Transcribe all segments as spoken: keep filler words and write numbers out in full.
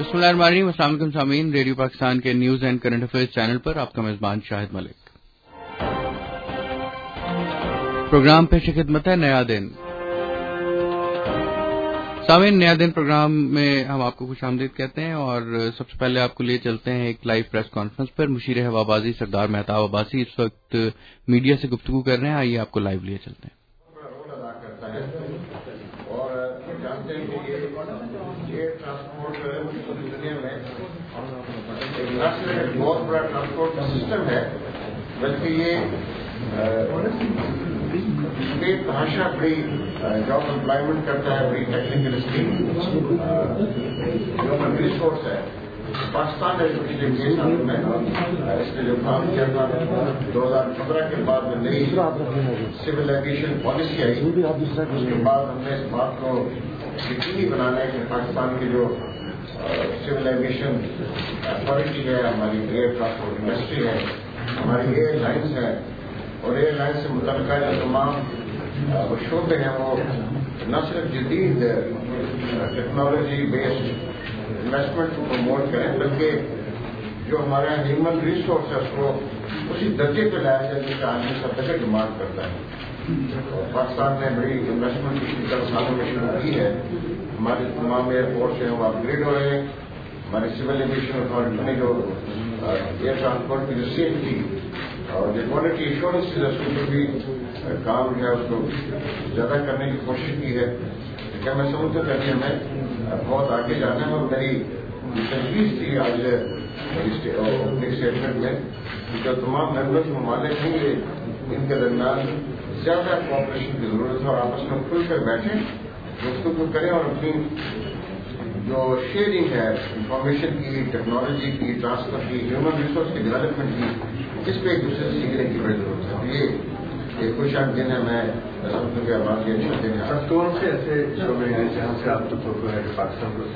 بسم اللہ الرحمن الرحیم. السلام علیکم سامعین، ریڈیو پاکستان کے news and current affairs channel پر آپ کا میزبان شاہد ملک. پروگرام پیش خدمت ہے نیا دن. سامعین، نیا دن پروگرام میں ہم آپ کو خوش آمدید کہتے ہیں اور سب سے پہلے آپ کو لیے چلتے ہیں ایک لائیو پریس کانفرنس پر. مشیر ہوا بازی سردار مہتاب عباسی اس وقت میڈیا سے گفتگو کر رہے ہیں. آئیے آپ کو لائیو لیے چلتے ہیں. اور جانتے ہیں کہ یہ ٹرانسپورٹ دنیا میں نہ صرف ایک بہت بڑا ٹرانسپورٹ کا سسٹم ہے بلکہ یہ اسٹیٹ بھاشا بڑی جاب امپلائمنٹ کرتا ہے، بڑی ٹیکنیکل اسکل ہیومن ریسورس ہے. پاکستان نے جو پچھلے چھ سالوں میں اس نے جو کام کیا تھا، دو ہزار پندرہ کے بعد میں نئی سول ایویشن پالیسی آئی، اس کے بعد ہم نے اس بات کو یقینی بنانا ہے کہ پاکستان کی جو سول ایویشن اتھارٹی ہے، ہماری ایئر ٹرانسپورٹ انڈسٹری ہے، ہماری ایئر لائنس ہے اور ایئر لائن سے متعلقہ جو تمام شعبے ہیں وہ نہ صرف جدید ٹیکنالوجی بیسڈ انویسٹمنٹ کو پروموٹ کریں بلکہ جو ہمارا ہیومن ریسورس ہے اس کو اسی درجے پہ لایا جائے جس کا آدمی سب تک ڈیمانڈ کرتا ہے. پاکستان نے بڑی انویسٹمنٹ پچھلے دس سالوں میں شروع کی ہے. ہمارے تمام ایئرپورٹس ہیں وہ اپ گریڈ ہو رہے ہیں. ہماری سول ایویشن اتھارٹی نے جو ایئر ٹرانسپورٹ کی جو سیفٹی اور جو کوالٹی ایشورنس ہے اس کے بھی کام ہے اس کو زیادہ کرنے کی کوشش کی ہے. کیا میں سمجھتا تھا کہ ہمیں بہت آگے جانا ہے اور میری تجویز تھی آج اپنی اسٹیٹمنٹ میں جو تمام ممبرس ممالک ہیں یہ ان کے درمیان زیادہ کوآپریشن کی ضرورت ہے اور آپس میں کھل کر بیٹھیں، گفتگو کریں اور اپنی جو شیئرنگ ہے انفارمیشن کی، ٹیکنالوجی کی، ٹرانسفر کی، ہیومن ریسورس کی ڈیولپمنٹ کی، اس پہ ایک دوسرے سے سیکھنے کی بڑی ضرورت ہے. یہ ایک خوشحال دن ہے. میں سمجھتا کہ آباد یہ اچھا دن ہے. کون سے ایسے شعبے ہیں جہاں سے آپ کو تو ہے کہ پاکستان کو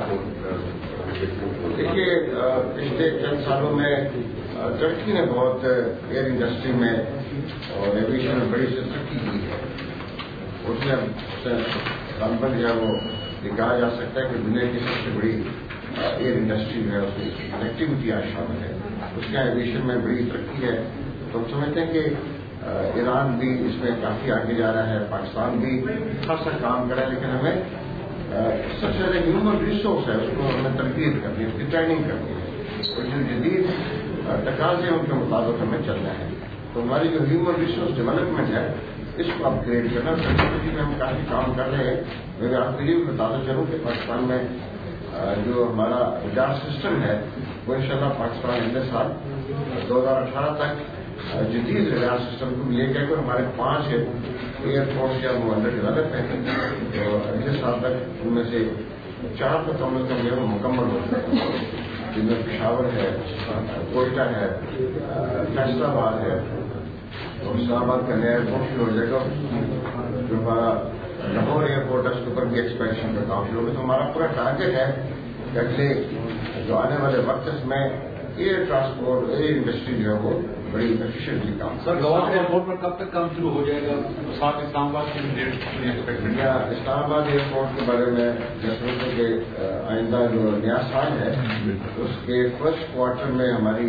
سپورٹ؟ دیکھیے پچھلے چند سالوں میں ترقی نے بہت ایئر انڈسٹری میں اور ایویشن میں بڑی سے ترقی کی ہے. اس میں کمپن جو ہے وہ یہ کہا جا سکتا ہے کہ دنیا کی سب سے بڑی ایئر انڈسٹری جو ہے اس کی کنیکٹیوٹی آج شامل ہے. اس کے ایویشن میں بڑی ترقی ہے. تو ہم سمجھتے ہیں کہ ایران بھی اس میں کافی آگے جا رہا ہے، پاکستان بھی خاصا کام کر رہا ہے، لیکن ہمیں سب سے زیادہ ہیومن ریسورس ہے اس کو ہمیں تربیت کرنی ہے، اس کی ٹریننگ کرنی ہے اور جو جدید تقاضے ہیں ان کے مطابق ہمیں چلنا ہے. تو ہماری جو ہیومن ریسورس ڈیولپمنٹ ہے اس کو اپ گریڈ کرنا، ٹیکنالوجی میں ہم کافی کام کر رہے ہیں. میں آپ کے لیے بھی بتاتا چلوں کہ پاکستان میں جو ہمارا رڈار سسٹم ہے وہ انشاءاللہ پاکستان اگلے سال دو ہزار اٹھارہ تک جدید رڈار سسٹم کو لے کے ہمارے پانچ ایئرپورٹس جو وہ انڈر ڈیولپ ہیں تو اگلے سال تک ان میں سے چار تو کم از کم جو مکمل ہوتے ہیں، جن میں پشاور ہے، کوئٹہ ہے، فیصلہ آباد ہے اور اسلام آباد کا نیا ایئرپورٹ شروع ہو جائے گا. جو ہمارا لاہور ایئرپورٹ ہے اس کے اوپر بھی ایکسپینشن کا کام شروع ہوگا. تو ہمارا پورا ٹارگیٹ ہے کہ اگلے جو آنے والے وقت میں ایئر ٹرانسپورٹ ایئر انڈسٹری جو ہے وہ بڑی ایفیشینٹلی کام. سر لاہور ایئرپورٹ پر کب تک کام شروع ہو جائے گا؟ ساتھ اسلام آباد کی ڈیٹ یا اسلام آباد ایئرپورٹ کے بارے میں جیسے کہ آئندہ جو نیا سال ہے اس کے فرسٹ کوارٹر میں ہماری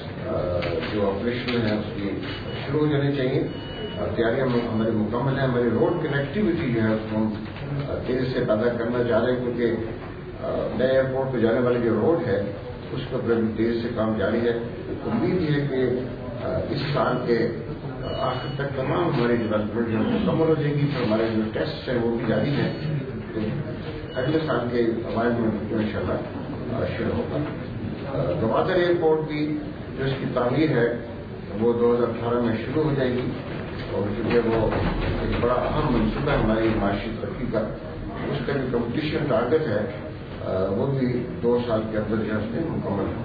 جو آپریشن ہے اس کی شروع ہو جانی چاہیے. تیاریاں ہماری مکمل ہیں. ہماری روڈ کنیکٹیوٹی جو ہے اس کو ہم تیزی سے پیدا کرنا چاہ رہے ہیں کیونکہ نئے ایئرپورٹ پہ جانے والی جو روڈ ہے اس پر بھی تیزی سے کام جاری ہے. امید یہ ہے کہ اس سال کے آخر تک تمام ہماری ڈیولپمنٹ جو مکمل ہو جائے گی. پھر ہمارے جو ٹیسٹ ہیں وہ بھی جاری ہیں تو اگلے سال کے اوائل میں ان شاء اللہ شروع ہوگا. گوادر ایئرپورٹ کی جو اس کی تعمیر ہے وہ دو ہزار اٹھارہ میں شروع ہو جائے گی اور چونکہ وہ ایک بڑا اہم منصوبہ ہے ہماری معاشی ترقی کا. اس کا جو کمپٹیشن ٹارگیٹ ہے وہ بھی دو سال کے اندر جو ہے مکمل ہوگا.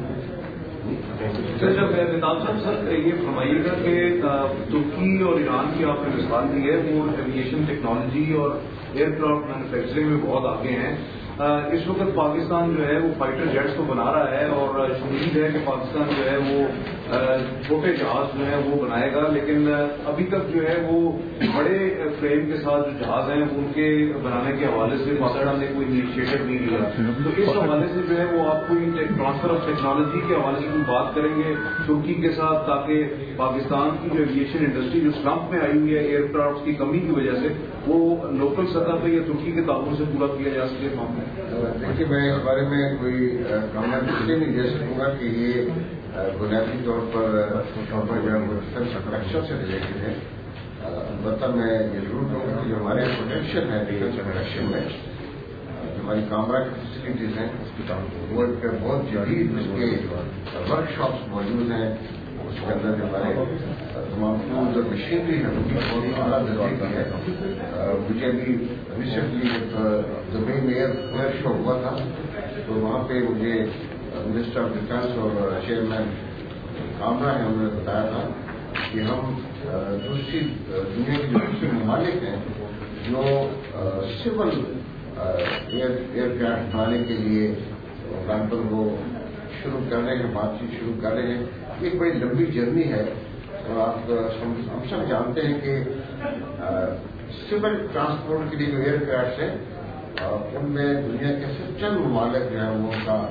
سر جب مہتاب صاحب سر یہ فرمائیے گا کہ ترکی اور ایران کی آپ نے مثال دی ہے، وہ ایویشن ٹیکنالوجی اور ایئر کرافٹ مینوفیکچرنگ میں بہت آگے ہیں اس وقت پاکستان جو ہے وہ فائٹر جیٹس کو بنا رہا ہے اور امید ہے کہ پاکستان جو ہے وہ چھوٹے جہاز جو ہے وہ بنائے گا، لیکن ابھی تک جو ہے وہ بڑے فریم کے ساتھ جو جہاز ہیں ان کے بنانے کے حوالے سے پاکستان نے کوئی انیشیٹو نہیں لیا. تو اس حوالے سے جو ہے وہ آپ کوئی ٹرانسفر آف ٹیکنالوجی کے حوالے سے کوئی بات کریں گے ترکی کے ساتھ، تاکہ پاکستان کی جو ایویشن انڈسٹری جو سلمپ میں آئی ہوئی ہے ایئر کرافٹ کی کمی کی وجہ سے، وہ لوکل سطح پہ یا ترکی کے تعاون سے پورا کیا جا سکے معاملہ؟ دیکھیے، میں اس بارے میں کوئی کامنٹ اس لیے نہیں دے سکوں گا کہ یہ بنیادی طور پر انفراسٹرکچر سے ریلیٹڈ ہے. البتہ میں یہ ضرور کہوں گا کہ جو ہمارے پوٹینشیل ہے ڈیفینس پروڈکشن میں، ہماری کامرا کی فیسلٹیز ہیں وہ ایک بہت جدید اس کے ورک شاپس موجود ہیں. اس کے اندر جو ہمارے تمام ٹولز اور مشینری ہے ان کی بہت اعلیٰ درجے کی ہے. مجھے ابھی ریسنٹلی دبئی میں ایئر شو ہوا تھا تو وہاں پہ مجھے منسٹر آف ڈیفینس اور چیئرمین کامرا ہے انہوں نے بتایا تھا کہ ہم دوسری دنیا کے جو دوسرے ممالک ہیں جو سول ایئر کرافٹ بنانے کے لیے پر وہ شروع کرنے کے بات چیت شروع کر رہے ہیں. ایک بڑی لمبی جرنی ہے اور آپ ہم سب جانتے ہیں کہ سول ٹرانسپورٹ کے لیے جو ایئر کرافٹ ہیں ان میں دنیا کے صرف چند ممالک جو ہیں وہ ان کا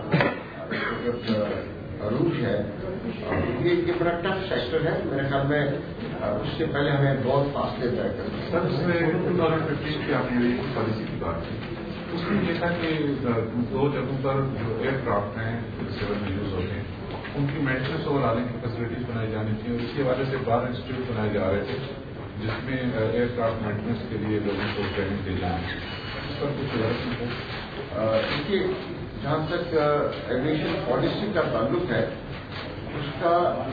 عروج ہے. یہ بڑا ٹف سیکٹر ہے. میرے خیال میں اس سے پہلے ہمیں بہت فاصلے طے کرنا. سر، اس میں ٹو تھاؤزینڈ ففٹین کی آپ نے پالیسی کی بات کی، اس میں دیکھا کہ دو جگہوں پر جو ایئر کرافٹ ہیں سیول میں یوز ہوتے ہیں ان کی مینٹیننس اور آنے کی فیسلٹیز بنائی جانی چاہیے، اور اس کے حوالے سے بار انسٹیٹیوٹ بنائے جا رہے تھے جس میں ایئر کرافٹ مینٹیننس کے لیے لوگوں کو ٹریننگ دی جائے. اس پر کچھ دیکھیے، جہاں تک ایویشن پالیسی کا تعلق ہے اس کا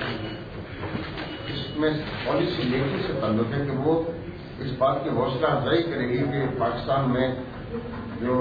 اس میں پالیسی میکنگ سے تعلق ہے کہ وہ اس بات کی حوصلہ افزائی کرے گی کہ پاکستان میں جو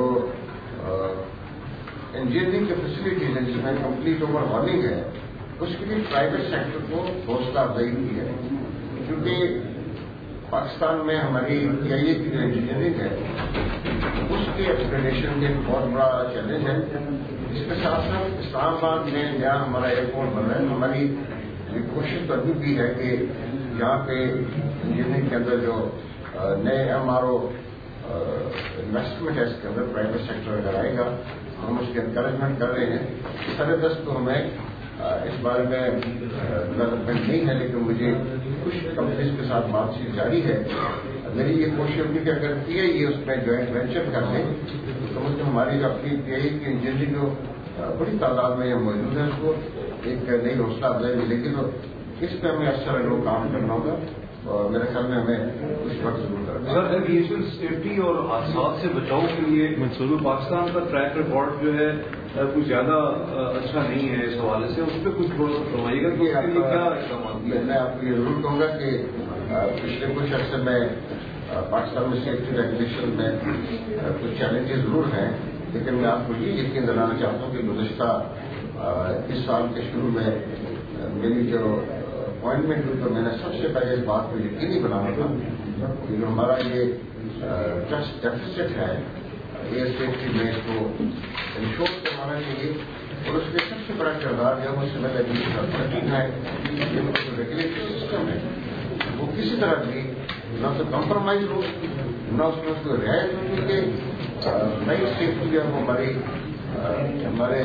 انجینئرنگ کی فیسلٹیز ہیں جس میں کمپلیٹ اوور ہالنگ ہے اس کے لیے پرائیویٹ سیکٹر کو حوصلہ افزائی کی ہے. کیونکہ پاکستان میں ہماری پی آئی اے کی جو انجینئرنگ ہے اس کے اپگریڈیشن کے ایک بہت بڑا چیلنج ہے. اس کے ساتھ ساتھ اسلام آباد میں نیا ہمارا ایئرپورٹ بن رہا ہے. ہماری کوشش تو ابھی بھی ہے کہ یہاں پہ انجینئرنگ کے اندر جو نئے ایم آر او انویسٹمنٹ ہے اس کے اندر پرائیویٹ سیکٹر اگر آئے گا ہم اس کی انکریجمنٹ کر رہے ہیں. سر دست تو ہمیں اس بارے میں ڈیولپمنٹ نہیں ہے، لیکن مجھے کچھ کمپنیز کے ساتھ بات چیت جاری ہے. میری یہ کوشش ہوگی کہ اگر پی آئی اے اس میں جوائنٹ وینچر کر لیں تو مجھے ہماری جو اپنی پی آئی اے کی انجینئرنگ جو بڑی تعداد میں موجود ہے اس کو ایک نئی حوصلہ افزائی ملے گی. تو اس پہ ہمیں اچھا لوگ کام کرنا ہوگا اور میرے خیال میں ہمیں کچھ وقت ضرور کرنا. سر، ایویشن سیفٹی اور حادثات سے بچاؤ کے لیے منصوبہ پاکستان کا ٹریک ریکارڈ جو ہے کچھ زیادہ اچھا نہیں ہے. اس حوالے سے اس پہ کچھ فرمائیے گا کہ کیا اقدامات. میں آپ کو یہ ضرور کہوں گا کہ پچھلے کچھ عرصے میں پاکستان میں سیفٹی ریگولیشن میں کچھ چیلنجز ضرور ہیں، لیکن میں آپ کو یہ یقین دلانا چاہتا ہوں کہ گزشتہ اس سال کے شروع میں میری جو اپوائنٹمنٹ ہوئی تو میں نے سب سے پہلے اس بات کو یقینی بنانا تھا کہ جو ہمارا یہ ٹرسٹ ڈیفیسٹ ہے ایئر سیفٹی میں اس کو انشور کروانا چاہیے. اور اس میں سب سے بڑا کردار جو ہے وہ سول ایویشن ہے. یہ جو ریگولیٹری سسٹم ہے وہ کسی طرح بھی نہ تو کمپرومائز ہو نہ اس میں کوئی رعایت ہو، کیونکہ نئی سیفٹی جو ہے وہ ہماری ہمارے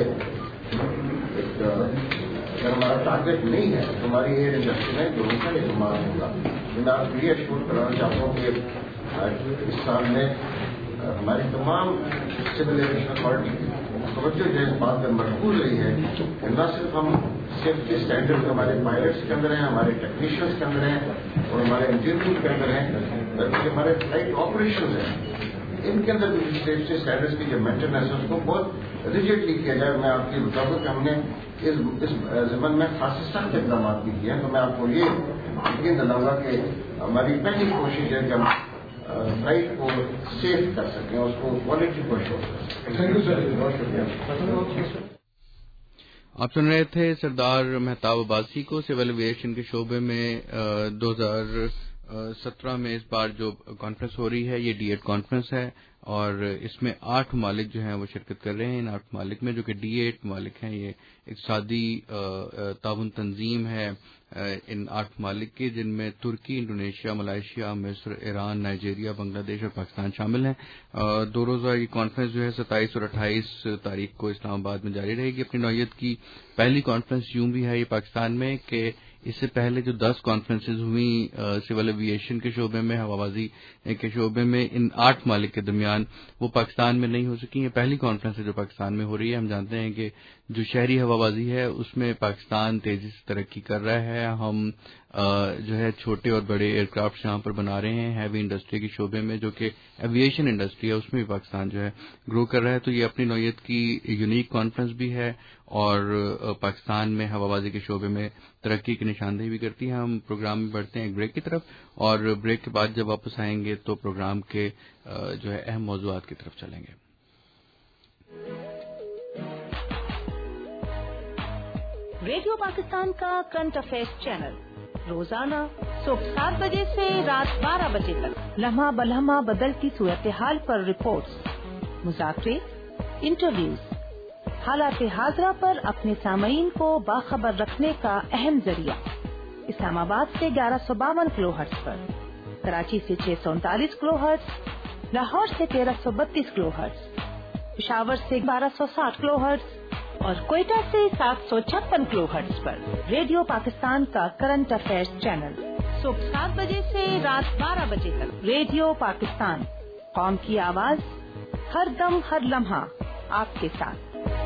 اگر ہمارا ٹارگیٹ نہیں ہے تو ہماری ایئر انڈسٹری میں جو ان کا استعمال ہوگا. میں آپ کو یہ ایشور کرانا چاہتا ہوں کہ اس سال میں ہماری تمام سول ایویشن اتھارٹی توجہ جو اس بات پر مرکوز رہی ہے کہ نہ صرف ہم سیفٹی اسٹینڈرڈ ہمارے پائلٹس کے اندر ہیں، ہمارے ٹیکنیشینس کے اندر ہیں اور ہمارے انجینئرنگ کے اندر ہیں، بلکہ ہمارے فلائٹ آپریشنز ہیں ان کے اندر بھی سیفٹی اسٹینڈرڈس کی جو مینٹیننس ہے اس کو بہت ریجیڈلی کیا جائے. میں آپ کی بتاؤں کہ ہم نے اس ضمن میں خاصی سخت اقدامات بھی کیے ہیں. تو میں آپ کو یہ یقین دلاؤں گا کہ ہماری پہلی کوشش ہے کہ ہم فلائٹ کو سیف کر سکیں اور اس کو کوالٹی کو شو کر سکیں. تھینک یو سر، بہت شکریہ. آپ سن رہے تھے سردار مہتاب عباسی کو سول ایویشن کے شعبے میں دو ہزار سترہ میں اس بار جو کانفرنس ہو رہی ہے یہ ڈی ایٹ کانفرنس ہے اور اس میں آٹھ ممالک جو ہیں وہ شرکت کر رہے ہیں. ان آٹھ ممالک میں جو کہ ڈی ایٹ ممالک ہیں یہ اقتصادی تعاون تنظیم ہے ان آٹھ ممالک کی، جن میں ترکی، انڈونیشیا، ملائیشیا، مصر، ایران، نائجیریا، بنگلہ دیش اور پاکستان شامل ہیں. دو روزہ یہ کانفرنس جو ہے ستائیس اور اٹھائیس تاریخ کو اسلام آباد میں جاری رہے گی. اپنی نوعیت کی پہلی کانفرنس یوں بھی ہے یہ پاکستان میں کہ اس سے پہلے جو دس کانفرنسز ہوئی سول ایویشن کے شعبے میں، ہوا بازی کے شعبے میں، ان آٹھ ممالک کے درمیان وہ پاکستان میں نہیں ہو سکی. یہ پہلی کانفرنس ہے جو پاکستان میں ہو رہی ہے. ہم جانتے ہیں کہ جو شہری ہوا بازی ہے اس میں پاکستان تیزی سے ترقی کر رہا ہے. ہم جو ہے چھوٹے اور بڑے ایئر کرافٹ یہاں پر بنا رہے ہیں ہیوی انڈسٹری کے شعبے میں، جو کہ ایویشن انڈسٹری ہے اس میں بھی پاکستان جو ہے گرو کر رہا ہے. تو یہ اپنی نوعیت کی یونیک کانفرنس بھی ہے اور پاکستان میں ہوا بازی کے شعبے میں ترقی کی نشاندہی بھی کرتی ہے. ہم پروگرام میں بڑھتے ہیں ایک بریک کی طرف اور بریک کے بعد جب واپس آئیں گے تو پروگرام کے جو ہے اہم موضوعات کی طرف چلیں گے. ریڈیو پاکستان کا کرنٹ افیئرز چینل روزانہ صبح سات بجے سے رات بارہ بجے تک لمحہ بلمحہ بدلتی صورتحال پر رپورٹس، مذاکرے، انٹرویوز، حالات حاضرہ پر اپنے سامعین کو باخبر رکھنے کا اہم ذریعہ. اسلام آباد سے گیارہ سو باون کلو ہرٹز پر، کراچی سے چھ سو انتالیس کلو ہرٹز، لاہور سے تیرہ سو بتیس کلو ہرٹز، پشاور سے بارہ سو ساٹھ کلو ہرٹز اور کوئٹہ سے سات سو چھپن کلو ہرٹز پر ریڈیو پاکستان کا کرنٹ افیئرز چینل صبح سات بجے سے رات بارہ بجے تک. ریڈیو پاکستان، قوم کی آواز، ہر دم ہر لمحہ آپ کے ساتھ.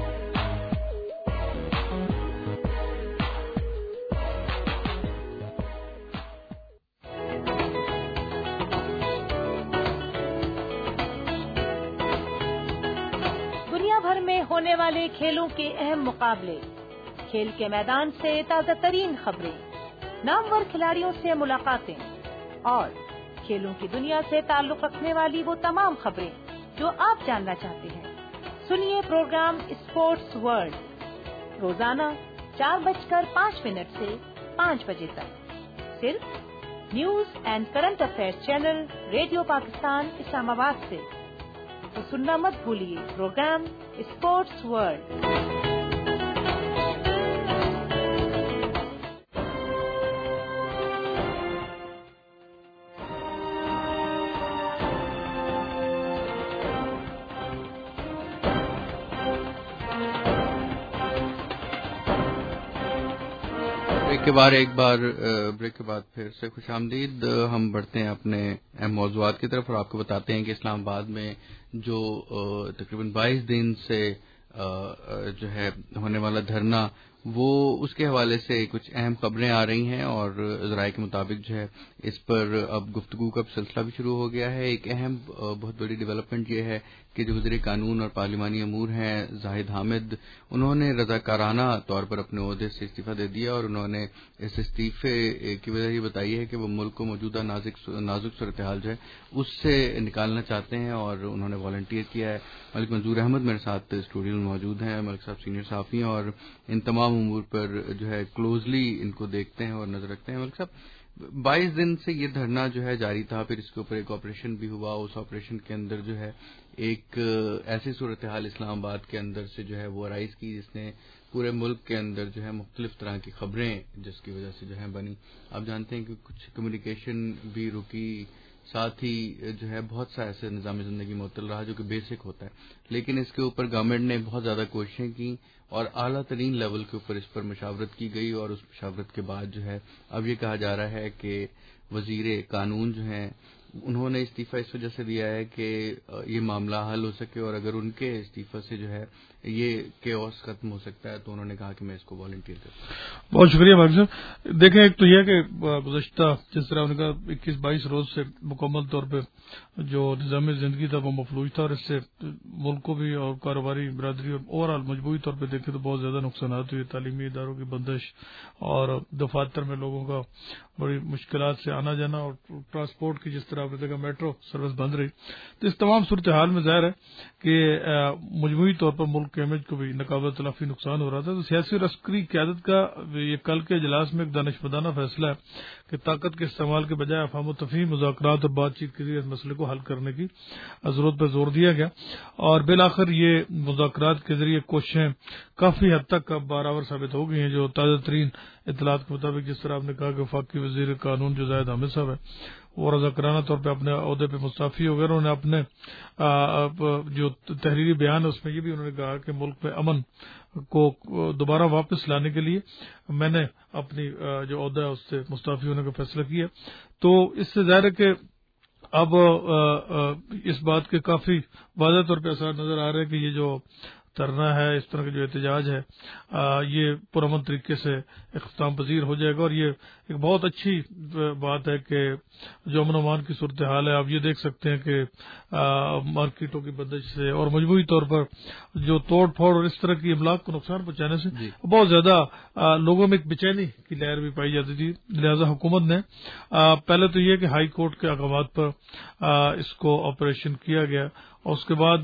ہونے والے کھیلوں کے اہم مقابلے، کھیل کے میدان سے تازہ ترین خبریں، نامور کھلاڑیوں سے ملاقاتیں اور کھیلوں کی دنیا سے تعلق رکھنے والی وہ تمام خبریں جو آپ جاننا چاہتے ہیں. سنیے پروگرام اسپورٹس ورلڈ روزانہ چار بج کر پانچ منٹ سے پانچ بجے تک صرف news and current affairs channel radio Pakistan Islamabad سے. تو سننا مت بھولیے پروگرام اسپورٹس ورلڈ. بریک کے بعد ایک بار بریک کے بعد پھر سے خوش آمدید. ہم بڑھتے ہیں اپنے اہم موضوعات کی طرف اور آپ کو بتاتے ہیں کہ اسلام آباد میں جو تقریباً بائیس دن سے جو ہے ہونے والا دھرنا، وہ اس کے حوالے سے کچھ اہم خبریں آ رہی ہیں اور ذرائع کے مطابق جو ہے اس پر اب گفتگو کا سلسلہ بھی شروع ہو گیا ہے. ایک اہم بہت بڑی ڈیولپمنٹ یہ ہے کہ جو وزیر قانون اور پارلیمانی امور ہیں زاہد حامد، انہوں نے رضاکارانہ طور پر اپنے عہدے سے استعفیٰ دے دیا اور انہوں نے اس استعفے کی وجہ یہ بتائی ہے کہ وہ ملک کو موجودہ نازک نازک صورتحال جو ہے اس سے نکالنا چاہتے ہیں اور انہوں نے والنٹیئر کیا ہے. ملک منظور احمد میرے ساتھ اسٹوڈیو میں موجود ہیں. ملک صاحب سینئر صحافی ہیں اور ان تمام امور پر جو ہے کلوزلی ان کو دیکھتے ہیں اور نظر رکھتے ہیں. ملک صاحب، بائیس دن سے یہ دھرنا جو ہے جاری تھا، پھر اس کے اوپر ایک آپریشن بھی ہوا. اس آپریشن کے اندر جو ہے ایک ایسی صورتحال اسلام آباد کے اندر سے جو ہے وہ رائز کی جس نے پورے ملک کے اندر جو ہے مختلف طرح کی خبریں جس کی وجہ سے جو ہے بنی. آپ جانتے ہیں کہ کچھ کمیونیکیشن بھی رکی، ساتھ ہی جو ہے بہت سا ایسے نظام زندگی معطل رہا جو کہ بیسک ہوتا ہے. لیکن اس کے اوپر گورنمنٹ نے بہت زیادہ کوششیں کی اور اعلیٰ ترین لیول کے اوپر اس پر مشاورت کی گئی اور اس مشاورت کے بعد جو ہے اب یہ کہا جا رہا ہے کہ وزیر قانون جو ہیں انہوں نے استعفیٰ اس وجہ سے دیا ہے کہ یہ معاملہ حل ہو سکے اور اگر ان کے استعفیٰ سے جو ہے یہ کیوس ختم ہو سکتا ہے تو انہوں نے کہا کہ میں اس کو والنٹیئر کرتا ہوں. بہت شکریہ بھائی صاحب. دیکھیں، ایک تو یہ کہ گزشتہ جس طرح ان کا اکیس بائیس روز سے مکمل طور پہ جو نظام زندگی تھا وہ مفلوج تھا اور اس سے ملک کو بھی اور کاروباری برادری اور اوور آل مجموعی طور پہ دیکھیں تو بہت زیادہ نقصانات ہوئے. تعلیمی اداروں کی بندش اور دفاتر میں لوگوں کا بڑی مشکلات سے آنا جانا اور ٹرانسپورٹ کی جس طرح آپ نے دیکھا میٹرو سروس بند رہی. تو اس تمام صورتحال میں ظاہر ہے کہ مجموعی طور پر ملک کے امیج کو بھی ناقابل تلافی نقصان ہو رہا تھا. تو سیاسی اور عسکری قیادت کا یہ کل کے اجلاس میں ایک دانشمندانہ فیصلہ ہے کہ طاقت کے استعمال کے بجائے افہام و تفہیم، مذاکرات اور بات چیت کے ذریعے اس مسئلے کو حل کرنے کی ضرورت پر زور دیا گیا، اور بالآخر یہ مذاکرات کے ذریعے کوششیں کافی حد تک اب برآور ثابت ہو گئی ہیں۔ جو تازہ ترین اطلاعات کے مطابق جس طرح آپ نے کہا کہ وفاقی وزیر قانون جو زاہد حامد صاحب ہے وہ رضاکارانہ طور پہ اپنے عہدے پہ مستعفی ہو گئے، انہوں نے اپنے جو تحریری بیان ہے اس میں یہ بھی انہوں نے کہا کہ ملک میں امن کو دوبارہ واپس لانے کے لیے میں نے اپنی جو عہدہ ہے اس سے مستعفی ہونے کا فیصلہ کیا۔ تو اس سے ظاہر ہے کہ اب اس بات کے کافی واضح طور پہ اثرات نظر آ رہے ہیں کہ یہ جو دھرنا ہے، اس طرح کا جو احتجاج ہے، یہ پرامن طریقے سے اختتام پذیر ہو جائے گا، اور یہ ایک بہت اچھی بات ہے کہ جو امن و امان کی صورتحال ہے آپ یہ دیکھ سکتے ہیں کہ مارکیٹوں کی بندش سے اور مجموعی طور پر جو توڑ پھوڑ اور اس طرح کی املاک کو نقصان پہنچانے سے جی. بہت زیادہ لوگوں میں ایک بے چینی کی لہر بھی پائی جاتی تھی، لہذا حکومت نے پہلے تو یہ کہ ہائی کورٹ کے احکامات پر اس کو آپریشن کیا گیا، اور اس کے بعد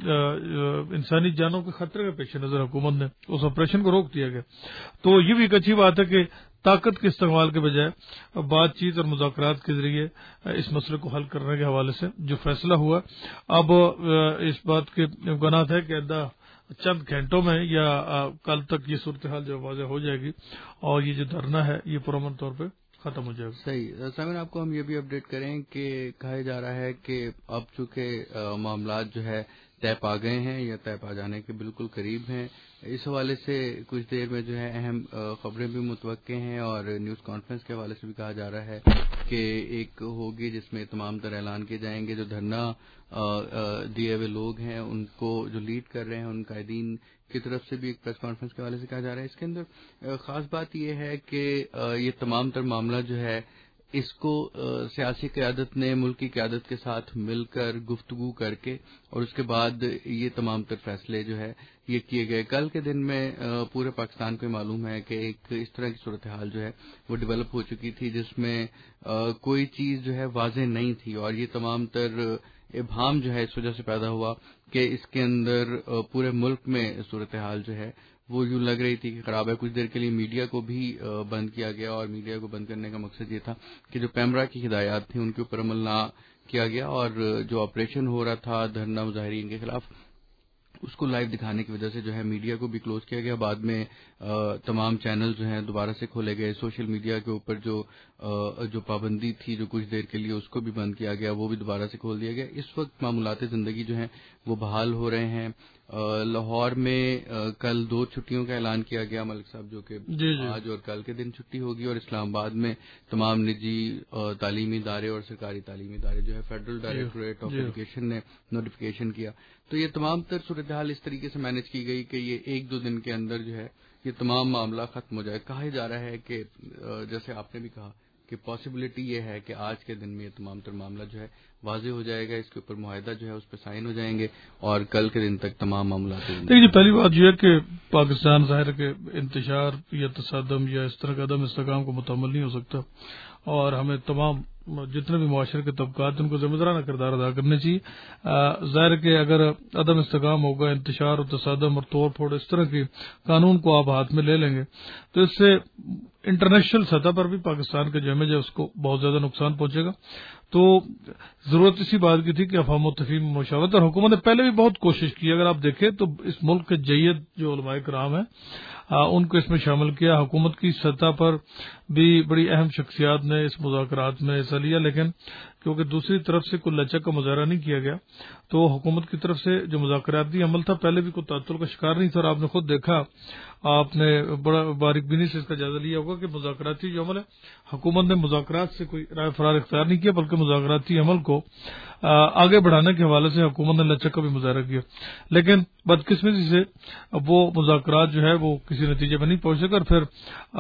انسانی جانوں کے خطرے کے پیش نظر حکومت نے اس آپریشن کو روک دیا گیا۔ تو یہ بھی ایک اچھی بات ہے کہ طاقت کے استعمال کے بجائے بات چیت اور مذاکرات کے ذریعے اس مسئلے کو حل کرنے کے حوالے سے جو فیصلہ ہوا، اب اس بات کے امکانات ہے کہ آئندہ چند گھنٹوں میں یا کل تک یہ صورتحال جو واضح ہو جائے گی اور یہ جو دھرنا ہے یہ پرامن طور پہ ختم ہو جائے گا۔ صحیح سامعین، آپ کو ہم یہ بھی اپڈیٹ کریں کہ کہا جا رہا ہے کہ اب چونکہ معاملات جو ہے طے پا گئے ہیں یا طے پا جانے کے بالکل قریب ہیں، اس حوالے سے کچھ دیر میں جو ہے اہم خبریں بھی متوقع ہیں، اور نیوز کانفرنس کے حوالے سے بھی کہا جا رہا ہے کہ ایک ہوگی جس میں تمام تر اعلان کیے جائیں گے۔ جو دھرنا دیے ہوئے لوگ ہیں ان کو جو لیڈ کر رہے ہیں ان قائدین کی طرف سے بھی ایک پریس کانفرنس کے حوالے سے کہا جا رہا ہے۔ اس کے اندر خاص بات یہ ہے کہ یہ تمام تر معاملہ جو ہے اس کو سیاسی قیادت نے ملک کی قیادت کے ساتھ مل کر گفتگو کر کے اور اس کے بعد یہ تمام تر فیصلے جو ہے یہ کیے گئے۔ کل کے دن میں پورے پاکستان کو معلوم ہے کہ ایک اس طرح کی صورتحال جو ہے وہ ڈیولپ ہو چکی تھی جس میں کوئی چیز جو ہے واضح نہیں تھی، اور یہ تمام تر ابہام جو ہے اس وجہ سے پیدا ہوا کہ اس کے اندر پورے ملک میں صورتحال جو ہے وہ یوں لگ رہی تھی کہ خراب ہے۔ کچھ دیر کے لیے میڈیا کو بھی بند کیا گیا، اور میڈیا کو بند کرنے کا مقصد یہ تھا کہ جو پیمرا کی ہدایات تھیں ان کے اوپر عمل نہ کیا گیا، اور جو آپریشن ہو رہا تھا دھرنا مظاہرین کے خلاف اس کو لائیو دکھانے کی وجہ سے جو ہے میڈیا کو بھی کلوز کیا گیا۔ بعد میں تمام چینل جو ہیں دوبارہ سے کھولے گئے، سوشل میڈیا کے اوپر جو جو پابندی تھی جو کچھ دیر کے لیے اس کو بھی بند کیا گیا، وہ بھی دوبارہ سے کھول دیا گیا۔ اس وقت معمولات زندگی جو ہیں وہ بحال ہو رہے ہیں۔ لاہور میں کل دو چھٹیوں کا اعلان کیا گیا ملک صاحب، جو کہ جی جی آج اور کل کے دن چھٹی ہوگی، اور اسلام آباد میں تمام نجی تعلیمی ادارے اور سرکاری تعلیمی ادارے جو ہے فیڈرل ڈائریکٹوریٹ آف ایجوکیشن نے نوٹیفیکیشن کیا۔ تو یہ تمام تر صورتحال اس طریقے سے مینج کی گئی کہ یہ ایک دو دن کے اندر جو ہے یہ تمام معاملہ ختم ہو جائے۔ کہا جا رہا ہے کہ جیسے آپ نے بھی کہا کہ پاسبلٹی یہ ہے کہ آج کے دن میں یہ تمام تر معاملہ جو ہے واضح ہو جائے گا، اس کے اوپر معاہدہ جو ہے اس پہ سائن ہو جائیں گے، اور کل کے دن تک تمام معاملات۔ دیکھیے پہلی بات یہ ہے کہ پاکستان ظاہر کے انتشار یا تصادم یا اس طرح کا عدم استحکام کو متحمل نہیں ہو سکتا، اور ہمیں تمام جتنے بھی معاشرے کے طبقات ان کو ذمہ دارانہ کردار ادا کرنے چاہیے۔ ظاہر کہ اگر عدم استحکام ہوگا، انتشار اور تصادم اور توڑ پھوڑ اس طرح کی قانون کو آپ ہاتھ میں لے لیں گے تو اس سے انٹرنیشنل سطح پر بھی پاکستان کا جو امیج ہے اس کو بہت زیادہ نقصان پہنچے گا۔ تو ضرورت اسی بات کی تھی کہ افہام و تفہیم مشاورت، اور حکومت نے پہلے بھی بہت کوشش کی، اگر آپ دیکھیں تو اس ملک کے جید جو علماء کرام ہیں ان کو اس میں شامل کیا، حکومت کی سطح پر بھی بڑی اہم شخصیات نے اس مذاکرات میں حصہ لیا، لیکن کیونکہ دوسری طرف سے کوئی لچک کا مظاہرہ نہیں کیا گیا تو حکومت کی طرف سے جو مذاکراتی عمل تھا پہلے بھی کوئی تعطل کا شکار نہیں تھا، اور آپ نے خود دیکھا، آپ نے بڑا باریک بینی سے اس کا جائزہ لیا ہوگا کہ مذاکراتی جو عمل ہے حکومت نے مذاکرات سے کوئی رائے فرار اختیار نہیں کیا، بلکہ مذاکراتی عمل کو آگے بڑھانے کے حوالے سے حکومت نے لچک کا بھی مظاہرہ کیا، لیکن بدقسمتی سے وہ مذاکرات جو ہے وہ کسی نتیجے پر نہیں پہنچ سکے، اور پھر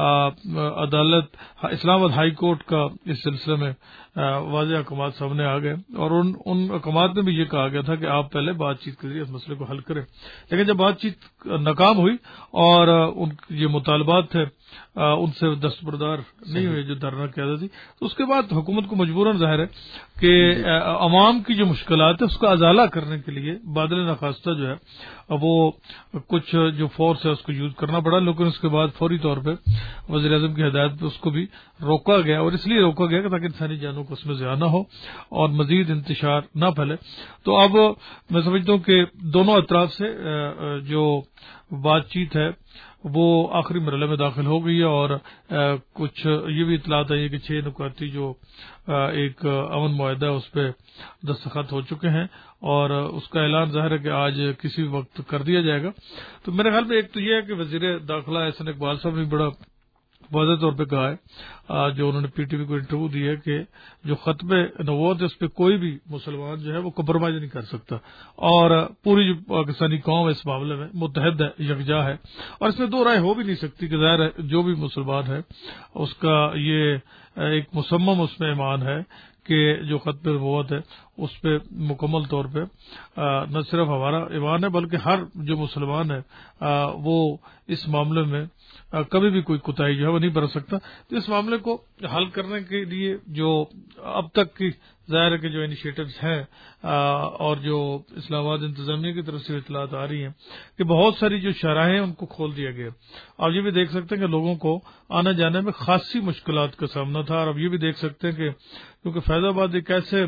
عدالت اسلام آباد ہائی کورٹ کا اس سلسلے میں واضح احکامات سامنے آ گئے، اور ان ان احکامات میں بھی یہ کہا گیا تھا کہ آپ پہلے بات چیت کے ذریعے اس مسئلے کو حل کریں، لیکن جب بات چیت ناکام ہوئی اور ان یہ مطالبات تھے ان سے دستبردار نہیں ہوئے، جو دھرنا قیادت دی. تو اس کے بعد حکومت کو مجبوراً ظاہر ہے کہ عوام کی جو مشکلات ہے اس کا ازالہ کرنے کے لیے بادل نخواستہ جو ہے وہ کچھ جو فورس ہے اس کو یوز کرنا پڑا, لیکن اس کے بعد فوری طور پہ وزیر اعظم کی ہدایت پہ اس کو بھی روکا گیا, اور اس لیے روکا گیا کہ تاکہ انسانی جانوں کو اس میں ضیاع نہ ہو اور مزید انتشار نہ پھیلے. تو اب میں سمجھتا ہوں کہ دونوں اطراف سے جو بات چیت ہے وہ آخری مرحلے میں داخل ہو گئی ہے, اور کچھ یہ بھی اطلاعات آئی ہے کہ چھ نکاتی جو ایک امن معاہدہ اس پہ دستخط ہو چکے ہیں, اور اس کا اعلان ظاہر ہے کہ آج کسی وقت کر دیا جائے گا. تو میرے خیال میں ایک تو یہ ہے کہ وزیر داخلہ احسن اقبال صاحب نے بڑا واضح طور پہ کہا ہے, جو انہوں نے پی ٹی وی کو انٹرویو دی ہے, کہ جو ختم نبوت ہے اس پہ کوئی بھی مسلمان جو ہے وہ کمپرومائز نہیں کر سکتا, اور پوری جو پاکستانی قوم اس معاملے میں متحد ہے, یکجا ہے, اور اس میں دو رائے ہو بھی نہیں سکتی کہ ظاہر ہے جو بھی مسلمان ہے اس کا یہ ایک مسمم اس میں ایمان ہے کہ جو ختم نبوت ہے اس پہ مکمل طور پہ نہ صرف ہمارا ایمان ہے بلکہ ہر جو مسلمان ہے وہ اس معاملے میں کبھی بھی کوئی کوتاہی جو ہے وہ نہیں برت سکتا. تو اس معاملے کو حل کرنے کے لیے جو اب تک کی ظاہر ہے کہ جو انیشیٹوز ہیں اور جو اسلام آباد انتظامیہ کی طرف سے اطلاعات آ رہی ہیں کہ بہت ساری جو شاہراہیں ہیں ان کو کھول دیا گیا. آپ یہ بھی دیکھ سکتے ہیں کہ لوگوں کو آنے جانے میں خاصی مشکلات کا سامنا تھا, اور اب یہ بھی دیکھ سکتے ہیں کہ کیونکہ فیض آباد ایک ایسے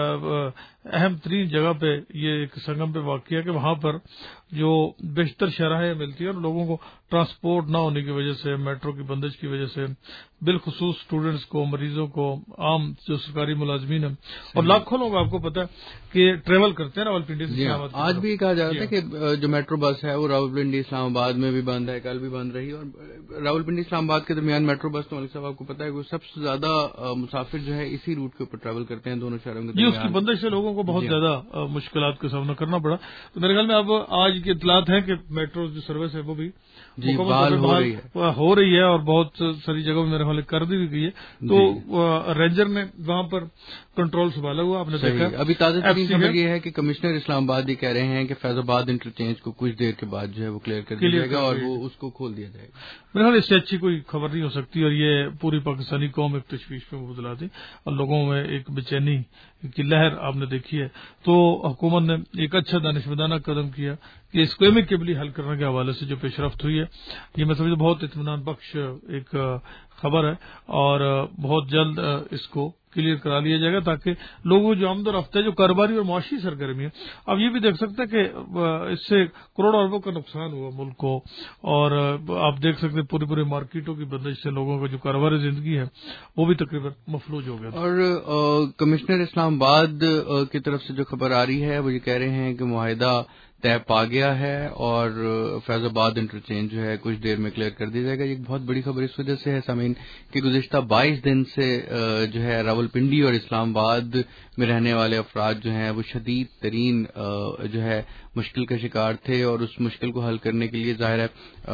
اہم ترین جگہ پہ یہ ایک سنگم پہ واقع ہے کہ وہاں پر جو بیشتر شاہراہیں ملتی ہیں اور لوگوں کو ٹرانسپورٹ نہ ہونے کی وجہ سے, میٹرو کی بندش کی وجہ سے, بالخصوص اسٹوڈنٹس کو, مریضوں کو, عام جو سرکاری ملازمین ہیں, اور لاکھوں لوگ آپ کو پتا ہے کہ ٹریول کرتے ہیں راولپنڈی سے اسلام آباد. آج بھی کہا جا رہا تھا کہ جو میٹرو بس ہے وہ راولپنڈی اسلام آباد میں بھی بند ہے, کل بھی بند رہی, اور راولپنڈی اسلام آباد کے درمیان میٹرو بس تو ملک صاحب آپ کو پتا ہے کہ سب سے زیادہ مسافر جو ہے اسی روٹ کے اوپر ٹریول کرتے ہیں دونوں شہروں کے درمیان. اس کی بندش سے لوگوں کو بہت زیادہ مشکلات کا سامنا کرنا پڑا. تو میرے خیال میں اب آج کی اطلاعات ہیں کہ میٹرو جو سروس ہے وہ بھی جی بحال ہو رہی ہے ہو رہی ہے اور بہت ساری جگہوں میں میرے خیال کر دی بھی گئی ہے. تو رینجر نے وہاں پر کنٹرول سنبھالا ہوا, آپ نے دیکھا. ابھی تازہ ترین خبر یہ ہے کہ کمشنر اسلام آباد یہ کہہ رہے ہیں کہ فیض آباد انٹرچینج کو کچھ دیر کے بعد جو ہے وہ کلیئر کر دیا جائے گا اور وہ اس کو کھول دیا جائے گا. میرے خیال اس سے اچھی کوئی خبر نہیں ہو سکتی, اور یہ پوری پاکستانی قوم ایک تشویش میں مبتلا تھی اور لوگوں میں ایک بے چینی کی لہر آپ نے دیکھی ہے. تو حکومت نے ایک اچھا دانشمندانہ قدم کیا کہ اس کو ایمیکیبلی حل کرنے کے حوالے سے جو پیش رفت ہوئی ہے یہ میں سمجھتا بہت اطمینان بخش ایک خبر ہے, اور بہت جلد اس کو کلیئر کرا لیا جائے گا تاکہ لوگوں جو آمد و رفت ہے, جو کاروباری اور معاشی سرگرمی ہے, اب یہ بھی دیکھ سکتے ہیں کہ اس سے کروڑوں اربوں کا نقصان ہوا ملک کو, اور آپ دیکھ سکتے ہیں پوری پوری مارکیٹوں کی بندش سے لوگوں کا جو کاروباری زندگی ہے وہ بھی تقریباً مفلوج ہو گیا. اور کمشنر اسلام آباد کی طرف سے جو خبر آ رہی ہے وہ یہ کہہ رہے ہیں کہ معاہدہ طے پا گیا ہے اور فیض آباد انٹرچینج جو ہے کچھ دیر میں کلیئر کر دیا جائے گا. یہ بہت بڑی خبر اس وجہ سے ہے سامعین کہ گزشتہ بائیس دن سے جو ہے راولپنڈی اور اسلام آباد میں رہنے والے افراد جو ہیں وہ شدید ترین جو ہے مشکل کا شکار تھے, اور اس مشکل کو حل کرنے کے لیے ظاہر ہے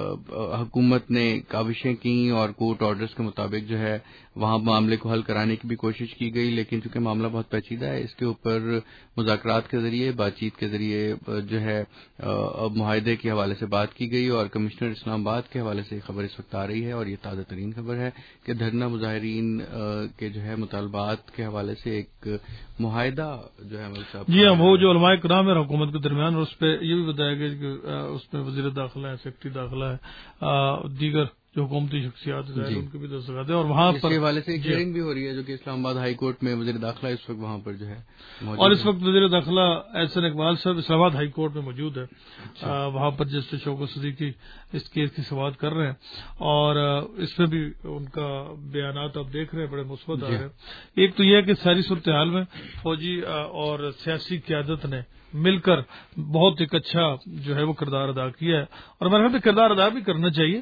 حکومت نے کاوشیں کی اور کورٹ آرڈرز کے مطابق جو ہے وہاں معاملے کو حل کرانے کی بھی کوشش کی گئی, لیکن چونکہ معاملہ بہت پیچیدہ ہے اس کے اوپر مذاکرات کے ذریعے, بات چیت کے ذریعے جو ہے معاہدے کے حوالے سے بات کی گئی, اور کمشنر اسلام آباد کے حوالے سے خبر اس وقت آ رہی ہے, اور یہ تازہ ترین خبر ہے کہ دھرنا مظاہرین کے جو ہے مطالبات کے حوالے سے ایک معاہدہ جو ہے ملک صاحب جی ہاں وہ جو علماء کرام ہے حکومت کے درمیان, اور اس پہ یہ بھی بتایا گیا کہ اس میں وزیر داخلہ ہے, سیکرٹری داخلہ ہے, دیگر جو حکومتی شخصیات ہیں ان کے بھی دستخط ہیں, اور وہاں پر اس حوالے سے ایک ہیئرنگ بھی ہو رہی ہے جو کہ اسلام آباد ہائی کورٹ میں وزیر داخلہ اس وقت وہاں پر جو ہے, اور اس وقت وزیر داخلہ احسن اقبال صاحب اسلام آباد ہائی کورٹ میں موجود ہے. وہاں پر جسٹس شوکت صدیقی اس کیس کی سماعت کر رہے ہیں, اور اس میں بھی ان کا بیانات آپ دیکھ رہے ہیں بڑے مثبت آ رہے ہیں. ایک تو یہ ہے کہ ساری صورتحال میں فوجی اور سیاسی قیادت نے مل کر بہت ایک اچھا جو ہے وہ کردار ادا کیا ہے, اور میرے خیال میں کردار ادا بھی کرنا چاہیے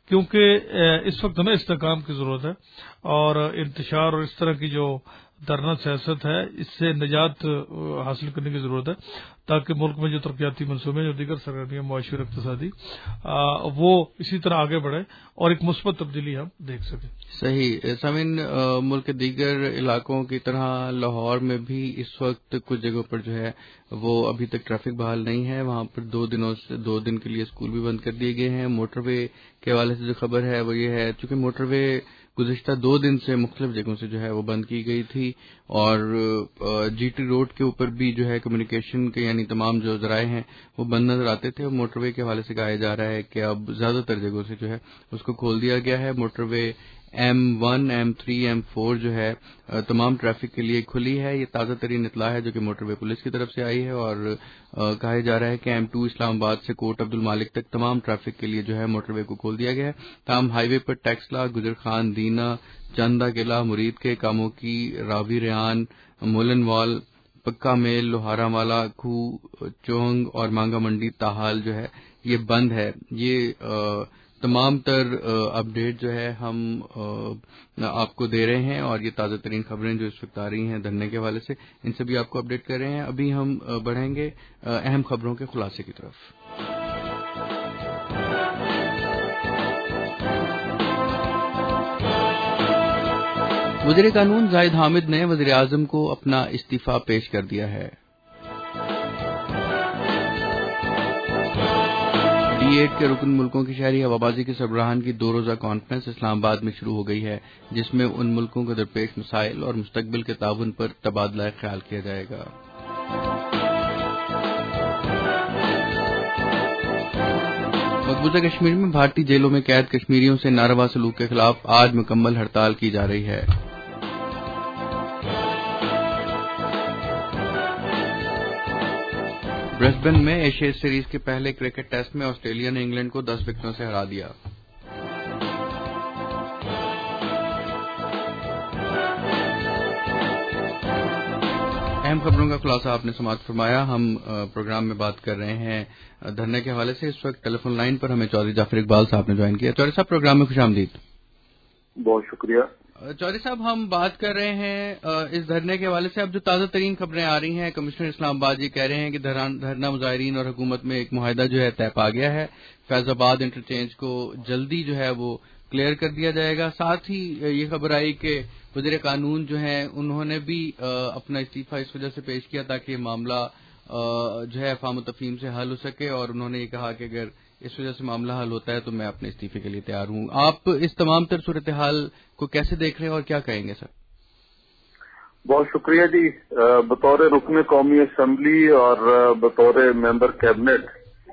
کیونکہ اس وقت ہمیں استحکام کی ضرورت ہے, اور انتشار اور اس طرح کی جو دھرنا سیاست ہے اس سے نجات حاصل کرنے کی ضرورت ہے تاکہ ملک میں جو ترقیاتی منصوبے جو دیگر سرگرمیاں معاشی اور اقتصادی وہ اسی طرح آگے بڑھے اور ایک مثبت تبدیلی ہم دیکھ سکیں. صحیح. سامعین, ملک کے دیگر علاقوں کی طرح لاہور میں بھی اس وقت کچھ جگہوں پر جو ہے وہ ابھی تک ٹریفک بحال نہیں ہے. وہاں پر دو دنوں سے دو دن کے لیے اسکول بھی بند کر دیے گئے ہیں. موٹر وے کے حوالے سے جو خبر ہے وہ یہ ہے چونکہ موٹر وے گزشتہ دو دن سے مختلف جگہوں سے جو ہے وہ بند کی گئی تھی اور جی ٹی روڈ کے اوپر بھی جو ہے کمیونیکیشن کے یعنی تمام جو ذرائع ہیں وہ بند نظر آتے تھے. اور موٹر وے کے حوالے سے کہا جا رہا ہے کہ اب زیادہ تر جگہوں سے جو ہے اس کو کھول دیا گیا ہے. Motorway M one M three M four جو ہے تمام ٹریفک کے لیے کھلی ہے. یہ تازہ ترین اطلاع ہے جو کہ موٹر وے پولیس کی طرف سے آئی ہے اور کہا جا رہا ہے کہ ایم ٹو اسلام آباد سے کوٹ عبد المالک تک تمام ٹریفک کے لیے جو ہے موٹر وے کو کھول دیا گیا ہے. تاہم ہائی وے پر ٹیکسلا, گجر خان, دینا, چندہ قلعہ, مرید کے کاموں کی, راوی ریان, مولن وال, پکا میل, لوہارا والا, کھو, چونگ اور مانگا منڈی تاحال جو ہے یہ بند ہے. یہ تمام تر اپڈیٹ جو ہے ہم آپ کو دے رہے ہیں اور یہ تازہ ترین خبریں جو اس وقت آ رہی ہیں دھرنے کے حوالے سے ان سے بھی آپ کو اپڈیٹ کر رہے ہیں. ابھی ہم بڑھیں گے اہم خبروں کے خلاصے کی طرف. وزیر قانون زاہد حامد نے وزیر اعظم کو اپنا استعفی پیش کر دیا ہے. ڈی ایٹ کے رکن ملکوں کی شہری ہوابازی کے سربراہان کی دو روزہ کانفرنس اسلام آباد میں شروع ہو گئی ہے جس میں ان ملکوں کے درپیش مسائل اور مستقبل کے تعاون پر تبادلہ خیال کیا جائے گا. مقبوضہ کشمیر میں بھارتی جیلوں میں قید کشمیریوں سے ناروا سلوک کے خلاف آج مکمل ہڑتال کی جا رہی ہے. برسبن میں ایشیا سیریز کے پہلے کرکٹ ٹیسٹ میں آسٹریلیا نے انگلینڈ کو دس وکٹوں سے ہرا دیا. اہم خبروں کا خلاصہ آپ نے سماعت فرمایا. ہم پروگرام میں بات کر رہے ہیں دھرنے کے حوالے سے. اس وقت ٹیلی فون لائن پر ہمیں چودھری جعفر اقبال صاحب نے جوائن کیا. چودھری صاحب پروگرام میں خوش آمدید. بہت شکریہ. چودھری صاحب ہم بات کر رہے ہیں اس دھرنے کے حوالے سے. اب جو تازہ ترین خبریں آ رہی ہیں کمشنر اسلام آباد یہ کہہ رہے ہیں کہ دھرنا مظاہرین اور حکومت میں ایک معاہدہ جو ہے طے پا گیا ہے. فیض آباد انٹرچینج کو جلدی جو ہے وہ کلیئر کر دیا جائے گا. ساتھ ہی یہ خبر آئی کہ وزیر قانون جو ہیں انہوں نے بھی اپنا استعفیٰ اس وجہ سے پیش کیا تاکہ یہ معاملہ جو ہے افہام و تفہیم سے حل ہو سکے اور انہوں نے یہ کہا کہ اگر اس وجہ سے معاملہ حل ہوتا ہے تو میں اپنے استعفے کے لیے تیار ہوں. آپ اس تمام تر صورتحال کو کیسے دیکھ رہے ہیں اور کیا کہیں گے سر؟ بہت شکریہ جی. بطور رکن قومی اسمبلی اور بطور ممبر کیبنٹ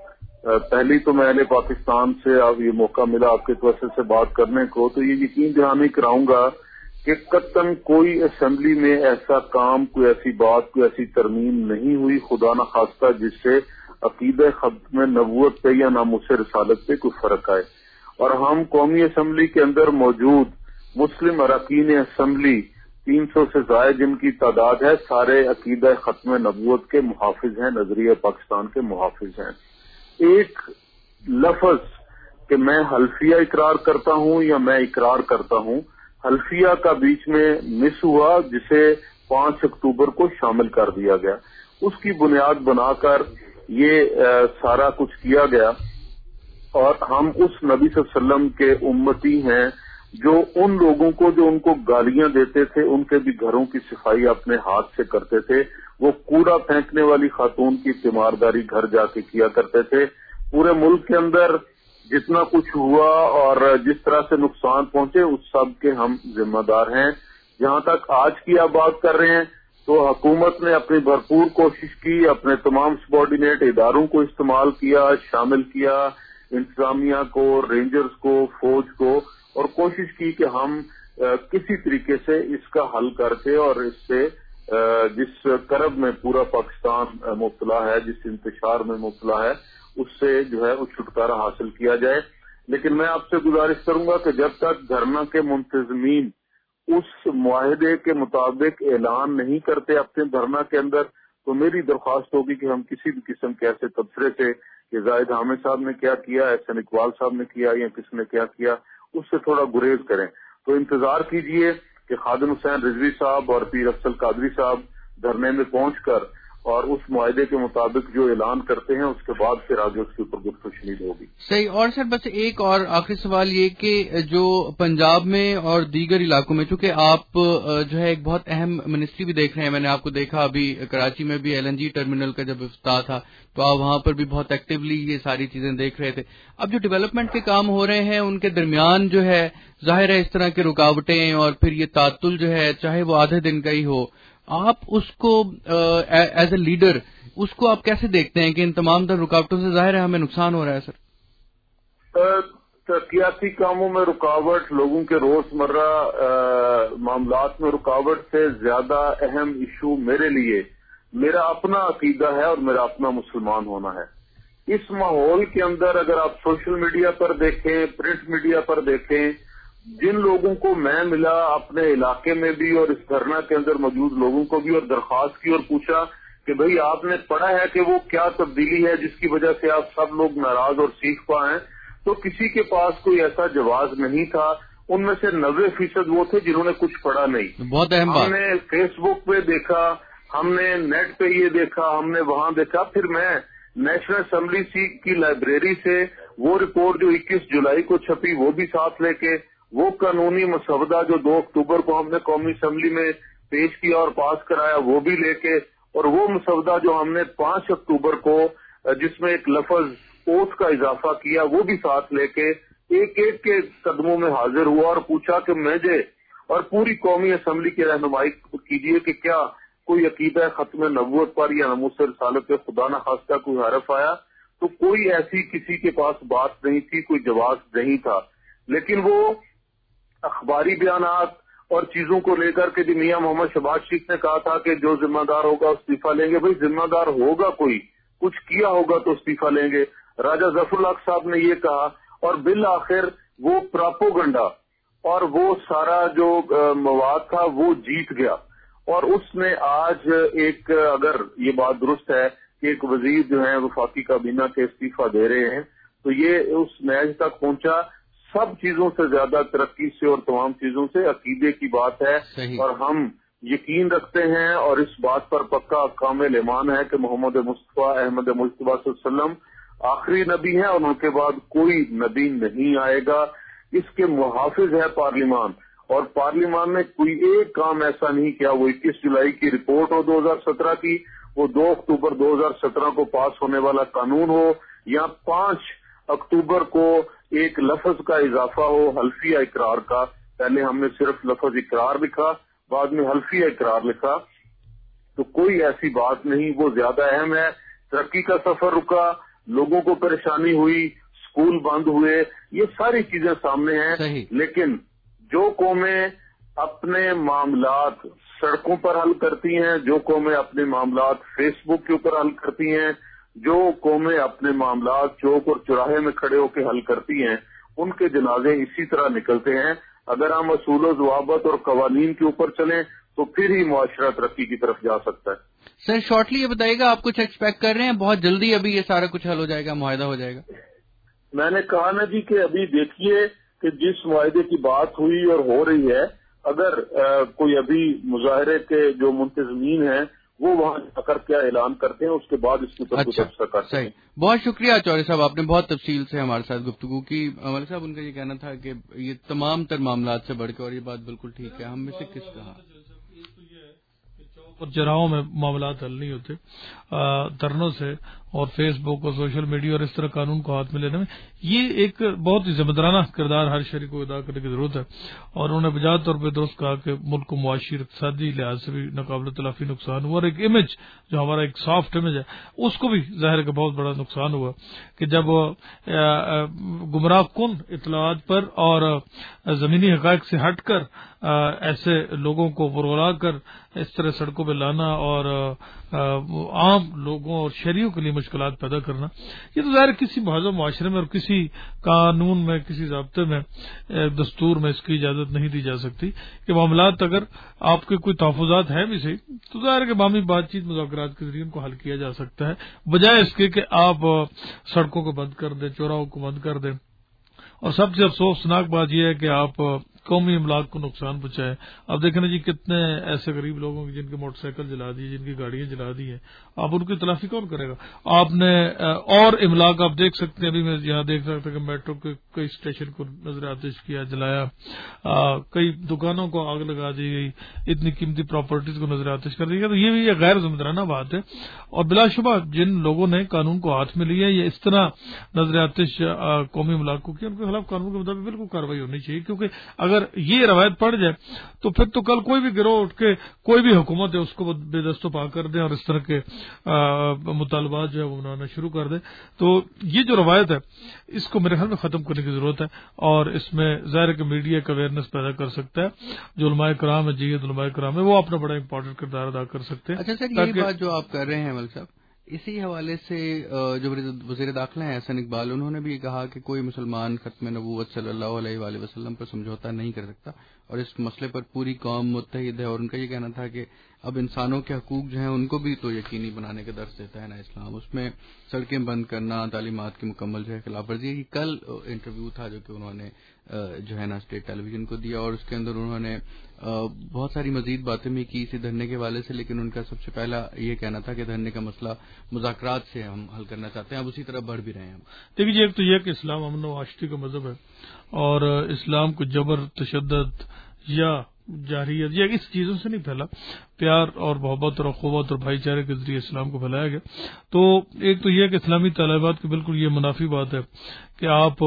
پہلی تو میں اہل پاکستان سے اب یہ موقع ملا آپ کے توسط سے بات کرنے کو تو یہ یقین دہانی کراؤں گا کہ قطعاً کوئی اسمبلی میں ایسا کام کوئی ایسی بات کوئی ایسی ترمیم نہیں ہوئی خدا نہ خواستہ جس سے عقیدہ ختم نبوت پہ یا ناموس رسالت پہ کوئی فرق آئے. اور ہم قومی اسمبلی کے اندر موجود مسلم اراکین اسمبلی تین سو سے زائد جن کی تعداد ہے سارے عقیدہ ختم نبوت کے محافظ ہیں, نظریہ پاکستان کے محافظ ہیں. ایک لفظ کہ میں حلفیہ اقرار کرتا ہوں یا میں اقرار کرتا ہوں, حلفیہ کا بیچ میں مس ہوا جسے پانچ اکتوبر کو شامل کر دیا گیا. اس کی بنیاد بنا کر یہ سارا کچھ کیا گیا اور ہم اس نبی صلی اللہ علیہ وسلم کے امتی ہیں جو ان لوگوں کو جو ان کو گالیاں دیتے تھے ان کے بھی گھروں کی صفائی اپنے ہاتھ سے کرتے تھے. وہ کوڑا پھینکنے والی خاتون کی تیمارداری گھر جا کے کیا کرتے تھے. پورے ملک کے اندر جتنا کچھ ہوا اور جس طرح سے نقصان پہنچے اس سب کے ہم ذمہ دار ہیں. جہاں تک آج کی آپ بات کر رہے ہیں تو حکومت نے اپنی بھرپور کوشش کی, اپنے تمام سبارڈینیٹ اداروں کو استعمال کیا, شامل کیا, انتظامیہ کو, رینجرز کو, فوج کو, اور کوشش کی کہ ہم کسی طریقے سے اس کا حل کر کے اور اس سے جس کرب میں پورا پاکستان مبتلا ہے, جس انتشار میں مبتلا ہے, اس سے جو ہے وہ چھٹکارا حاصل کیا جائے. لیکن میں آپ سے گزارش کروں گا کہ جب تک دھرنا کے منتظمین اس معاہدے کے مطابق اعلان نہیں کرتے اپنے دھرنا کے اندر تو میری درخواست ہوگی کہ ہم کسی بھی قسم کے ایسے تبصرے سے کہ زاہد حامد صاحب نے کیا کیا, احسن اقبال صاحب نے کیا یا کس نے کیا کیا اس سے تھوڑا گریز کریں. تو انتظار کیجئے کہ خادم حسین رضوی صاحب اور پیر افضل قادری صاحب دھرنے میں پہنچ کر اور اس معاہدے کے مطابق جو اعلان کرتے ہیں اس کے بعد پھر آگے اس کے اوپر گفتگو شنید ہوگی. صحیح. اور سر بس ایک اور آخری سوال یہ کہ جو پنجاب میں اور دیگر علاقوں میں، چونکہ آپ جو ہے ایک بہت اہم منسٹری بھی دیکھ رہے ہیں، میں نے آپ کو دیکھا ابھی کراچی میں بھی ایل این جی ٹرمینل کا جب افتتاح تھا تو آپ وہاں پر بھی بہت ایکٹیولی یہ ساری چیزیں دیکھ رہے تھے. اب جو ڈیولپمنٹ کے کام ہو رہے ہیں ان کے درمیان جو ہے ظاہر ہے اس طرح کی رکاوٹیں اور پھر یہ تعطل جو ہے چاہے وہ آدھے دن کا ہی ہو، آپ اس کو ایز اے لیڈر اس کو آپ کیسے دیکھتے ہیں کہ ان تمام تر رکاوٹوں سے ظاہر ہے ہمیں نقصان ہو رہا ہے؟ سر ترقیاتی کاموں میں رکاوٹ، لوگوں کے روزمرہ معاملات میں رکاوٹ سے زیادہ اہم ایشو میرے لیے میرا اپنا عقیدہ ہے اور میرا اپنا مسلمان ہونا ہے. اس ماحول کے اندر اگر آپ سوشل میڈیا پر دیکھیں، پرنٹ میڈیا پر دیکھیں، جن لوگوں کو میں ملا اپنے علاقے میں بھی اور اس دھرنا کے اندر موجود لوگوں کو بھی اور درخواست کی اور پوچھا کہ بھئی آپ نے پڑھا ہے کہ وہ کیا تبدیلی ہے جس کی وجہ سے آپ سب لوگ ناراض اور سیکھ پائیں، تو کسی کے پاس کوئی ایسا جواز نہیں تھا. ان میں سے نوے فیصد وہ تھے جنہوں نے کچھ پڑھا نہیں. بہت اہم بات. ہم نے فیس بک پہ دیکھا، ہم نے نیٹ پہ یہ دیکھا، ہم نے وہاں دیکھا. پھر میں نیشنل اسمبلی کی لائبریری سے وہ رپورٹ جو اکیس جولائی کو چھپی وہ بھی ساتھ لے کے، وہ قانونی مسودہ جو دو اکتوبر کو ہم نے قومی اسمبلی میں پیش کیا اور پاس کرایا وہ بھی لے کے، اور وہ مسودہ جو ہم نے پانچ اکتوبر کو جس میں ایک لفظ اوتھ کا اضافہ کیا وہ بھی ساتھ لے کے ایک ایک کے قدموں میں حاضر ہوا اور پوچھا کہ مجھے اور پوری قومی اسمبلی کی رہنمائی کیجیے کہ کیا کوئی عقیدہ ختم نبوت پر یا ناموس رسالت خدا نہ خواستہ کوئی حرف آیا. تو کوئی ایسی کسی کے پاس بات نہیں تھی، کوئی جواز نہیں تھا. لیکن وہ اخباری بیانات اور چیزوں کو لے کر کے جو میاں محمد شہباز شریف نے کہا تھا کہ جو ذمہ دار ہوگا استعفیٰ لیں گے، بھائی ذمہ دار ہوگا کوئی، کچھ کیا ہوگا تو استعفیٰ لیں گے. راجہ ظفر اللہ صاحب نے یہ کہا اور بالآخر وہ پراپوگنڈا اور وہ سارا جو مواد تھا وہ جیت گیا. اور اس نے آج ایک، اگر یہ بات درست ہے کہ ایک وزیر جو ہیں وفاقی کابینہ کے استعفیٰ دے رہے ہیں، تو یہ اس میچ تک پہنچا. سب چیزوں سے زیادہ ترقی سے اور تمام چیزوں سے عقیدے کی بات ہے. صحیح. اور ہم یقین رکھتے ہیں اور اس بات پر پکا کامل ایمان ہے کہ محمد مصطفیٰ احمد مجتبیٰ صلی اللہ علیہ وسلم آخری نبی ہیں اور ان کے بعد کوئی نبی نہیں آئے گا. اس کے محافظ ہے پارلیمان، اور پارلیمان نے کوئی ایک کام ایسا نہیں کیا. وہ اکیس جولائی کی رپورٹ ہو دو ہزار سترہ کی، وہ دو اکتوبر دو ہزار سترہ کو پاس ہونے والا قانون ہو، یا پانچ اکتوبر کو ایک لفظ کا اضافہ ہو حلفیہ اقرار کا. پہلے ہم نے صرف لفظ اقرار لکھا، بعد میں حلفیہ اقرار لکھا. تو کوئی ایسی بات نہیں، وہ زیادہ اہم ہے. ترقی کا سفر رکا، لوگوں کو پریشانی ہوئی، اسکول بند ہوئے، یہ ساری چیزیں سامنے ہیں. صحیح. لیکن جو قومیں اپنے معاملات سڑکوں پر حل کرتی ہیں، جو قومیں اپنے معاملات فیس بک کے اوپر حل کرتی ہیں، جو قومیں اپنے معاملات چوک اور چوراہے میں کھڑے ہو کے حل کرتی ہیں، ان کے جنازے اسی طرح نکلتے ہیں. اگر ہم اصول و ضوابط اور قوانین کے اوپر چلیں تو پھر ہی معاشرہ ترقی کی طرف جا سکتا ہے. سر شارٹلی یہ بتائیے گا، آپ کچھ ایکسپیکٹ کر رہے ہیں بہت جلدی ابھی یہ سارا کچھ حل ہو جائے گا، معاہدہ ہو جائے گا؟ میں نے کہا نا جی کہ ابھی دیکھیے کہ جس معاہدے کی بات ہوئی اور ہو رہی ہے، اگر آ, کوئی ابھی مظاہرے کے جو منتظمین ہیں وہ وہاں جا کر کیا اعلان کرتے ہیں، اس کے بعد اس کی طرف اچھا تبصرہ کرتے ہیں. صحیح. بہت شکریہ چوہدری صاحب، آپ نے بہت تفصیل سے ہمارے ساتھ گفتگو کی. عمر صاحب ان کا یہ کہنا تھا کہ یہ تمام تر معاملات سے بڑھ کے، اور یہ بات بالکل ٹھیک ہے، ہم میں سے کس کہا اور چراہوں میں معاملات حل نہیں ہوتے دھرنوں سے اور فیس بک اور سوشل میڈیا اور اس طرح قانون کو ہاتھ میں لینے میں. یہ ایک بہت ہی ذمہ دارانہ کردار ہر شہری کو ادا کرنے کی ضرورت ہے. اور انہوں نے بجا طور پہ درست کہا کہ ملک کو معاشی اقتصادی لحاظ سے بھی ناقابل تلافی نقصان ہوا، اور ایک امیج جو ہمارا ایک سافٹ امیج ہے اس کو بھی ظاہر کا بہت بڑا نقصان ہوا کہ جب گمراہ کن اطلاعات پر اور زمینی حقائق سے ہٹ کر ایسے لوگوں کو ورغلا کر اس طرح سڑکوں پہ لانا اور عام لوگوں اور شہریوں کے لیے مشکلات پیدا کرنا، یہ تو ظاہر کسی مہذب معاشرے میں اور کسی قانون میں، کسی ضابطے میں، دستور میں اس کی اجازت نہیں دی جا سکتی کہ معاملات اگر آپ کے کوئی تحفظات ہیں بھی صحیح تو ظاہر کہ باہمی بات چیت مذاکرات کے ذریعے ان کو حل کیا جا سکتا ہے، بجائے اس کے کہ آپ سڑکوں کو بند کر دیں، چوراہوں کو بند کر دیں. اور سب سے افسوسناک بات یہ ہے کہ آپ قومی املاک کو نقصان پہنچائے. اب دیکھیں نا جی کتنے ایسے غریب لوگوں کی جن کے موٹر سائیکل جلا دی, جن کی گاڑیاں جلا دی ہیں, آپ ان کی تلافی کون کرے گا؟ آپ نے اور املاک آپ دیکھ سکتے ہیں, ابھی میں یہاں دیکھ سکتا کہ میٹرو کے کئی اسٹیشن کو نظر آتش کیا, جلایا, کئی دکانوں کو آگ لگا دی گئی, اتنی قیمتی پراپرٹیز کو نظر آتش کر دی گئی. تو یہ بھی ایک غیر ذمہ دارانہ بات ہے, اور بلا شبہ جن لوگوں نے قانون کو ہاتھ میں لیا یہ اس طرح نظر آتش قومی املاک کو کیا, ان کے خلاف قانون کے مطابق بالکل کارروائی ہونی چاہیے. کیونکہ اگر یہ روایت پڑ جائے تو پھر تو کل کوئی بھی گروہ اٹھ کے کوئی بھی حکومت ہے اس کو بے دست و پا کر دیں اور اس طرح کے مطالبات جو ہے وہ بنانا شروع کر دیں. تو یہ جو روایت ہے اس کو میرے خیال میں ختم کرنے کی ضرورت ہے, اور اس میں ظاہر ہے کہ میڈیا ایک اویئرنیس پیدا کر سکتا ہے. جو علماء کرام ہے, جیت علماء کرام ہے, وہ اپنا بڑا امپورٹنٹ کردار ادا کر سکتے ہیں. اچھا سر, یہی بات جو آپ کر رہے ہیں ملک صاحب, اسی حوالے سے جو وزیر داخلہ ہیں احسن اقبال, انہوں نے بھی کہا کہ کوئی مسلمان ختم نبوت صلی اللہ علیہ وآلہ وسلم پر سمجھوتا نہیں کر سکتا, اور اس مسئلے پر پوری قوم متحد ہے. اور ان کا یہ کہنا تھا کہ اب انسانوں کے حقوق جو ہیں ان کو بھی تو یقینی بنانے کا درس دیتا ہے نا اسلام, اس میں سڑکیں بند کرنا, تعلیمات کی مکمل جو ہے خلاف ورزی ہے. کل انٹرویو تھا جو کہ انہوں نے جو ہے نا اسٹیٹ ٹیلی ویژن کو دیا, اور اس کے اندر انہوں نے بہت ساری مزید باتیں بھی کی اسی دھرنے کے حوالے سے, لیکن ان کا سب سے پہلا یہ کہنا تھا کہ دھرنے کا مسئلہ مذاکرات سے ہم حل کرنا چاہتے ہیں, اب اسی طرح بڑھ بھی رہے ہیں. دیکھیے جی, ایک تو یہ کہ اسلام امن و آشتی کا مذہب ہے, اور اسلام کو جبر, تشدد یا جاہریت یا اس چیزوں سے نہیں پھیلا, پیار اور محبت اور اخوت اور بھائی چارے کے ذریعے اسلام کو پھیلایا گیا. تو ایک تو یہ کہ اسلامی طالبات کی بالکل یہ منافی بات ہے کہ آپ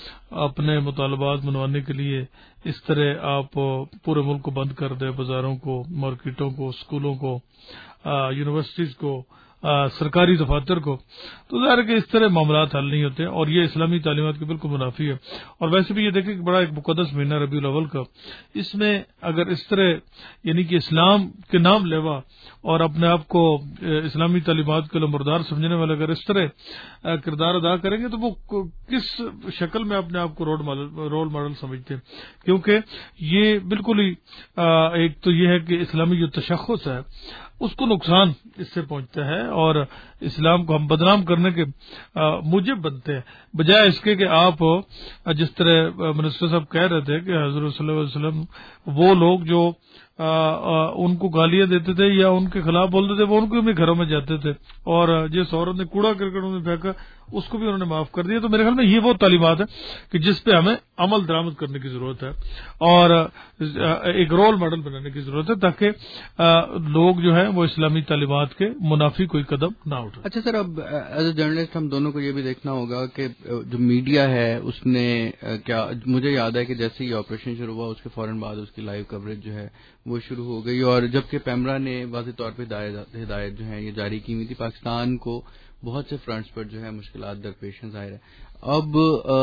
اپنے مطالبات منوانے کے لیے اس طرح آپ پورے ملک کو بند کر دیں, بازاروں کو, مارکیٹوں کو, اسکولوں کو, یونیورسٹیز کو, آ, سرکاری دفاتر کو. تو ظاہر ہے کہ اس طرح معاملات حل نہیں ہوتے, اور یہ اسلامی تعلیمات کی بالکل منافی ہے. اور ویسے بھی یہ دیکھیں کہ بڑا ایک مقدس مہینہ ربیع الاول کا, اس میں اگر اس طرح یعنی کہ اسلام کے نام لیوا اور اپنے آپ کو اسلامی تعلیمات کے لمبردار سمجھنے والے اگر اس طرح کردار ادا کریں گے تو وہ کس شکل میں اپنے آپ کو رول ماڈل رول ماڈل سمجھتے ہیں. کیونکہ یہ بالکل ہی ایک تو یہ ہے کہ اسلامی جو تشخص ہے اس کو نقصان اس سے پہنچتا ہے, اور اسلام کو ہم بدنام کرنے کے موجب بنتے ہیں, بجائے اس کے کہ آپ جس طرح منسٹر صاحب کہہ رہے تھے کہ حضرت صلی اللہ علیہ وسلم وہ لوگ جو آ, آ, ان کو گالیاں دیتے تھے یا ان کے خلاف بولتے تھے وہ ان کو بھی گھروں میں جاتے تھے, اور جس عورت نے کوڑا کرکٹ انہوں نے پھینکا اس کو بھی انہوں نے معاف کر دیا. تو میرے خیال میں یہ وہ تعلیمات ہے کہ جس پہ ہمیں عمل درآمد کرنے کی ضرورت ہے, اور ایک رول ماڈل بنانے کی ضرورت ہے تاکہ لوگ جو ہے وہ اسلامی تعلیمات کے منافی کوئی قدم نہ اٹھائیں. اچھا سر, اب ایز اے جرنلسٹ ہم دونوں کو یہ بھی دیکھنا ہوگا کہ جو میڈیا ہے اس نے کیا, مجھے یاد ہے کہ جیسے ہی آپریشن شروع ہوا اس کے فوراً بعد اس کی لائیو کوریج جو ہے وہ شروع ہو گئی, اور جبکہ پیمرا نے واضح طور پہ ہدایت جو ہے یہ جاری کی ہوئی تھی, پاکستان کو بہت سے فرنٹس پر جو ہے مشکلات درپیش ظاہر ہے. اب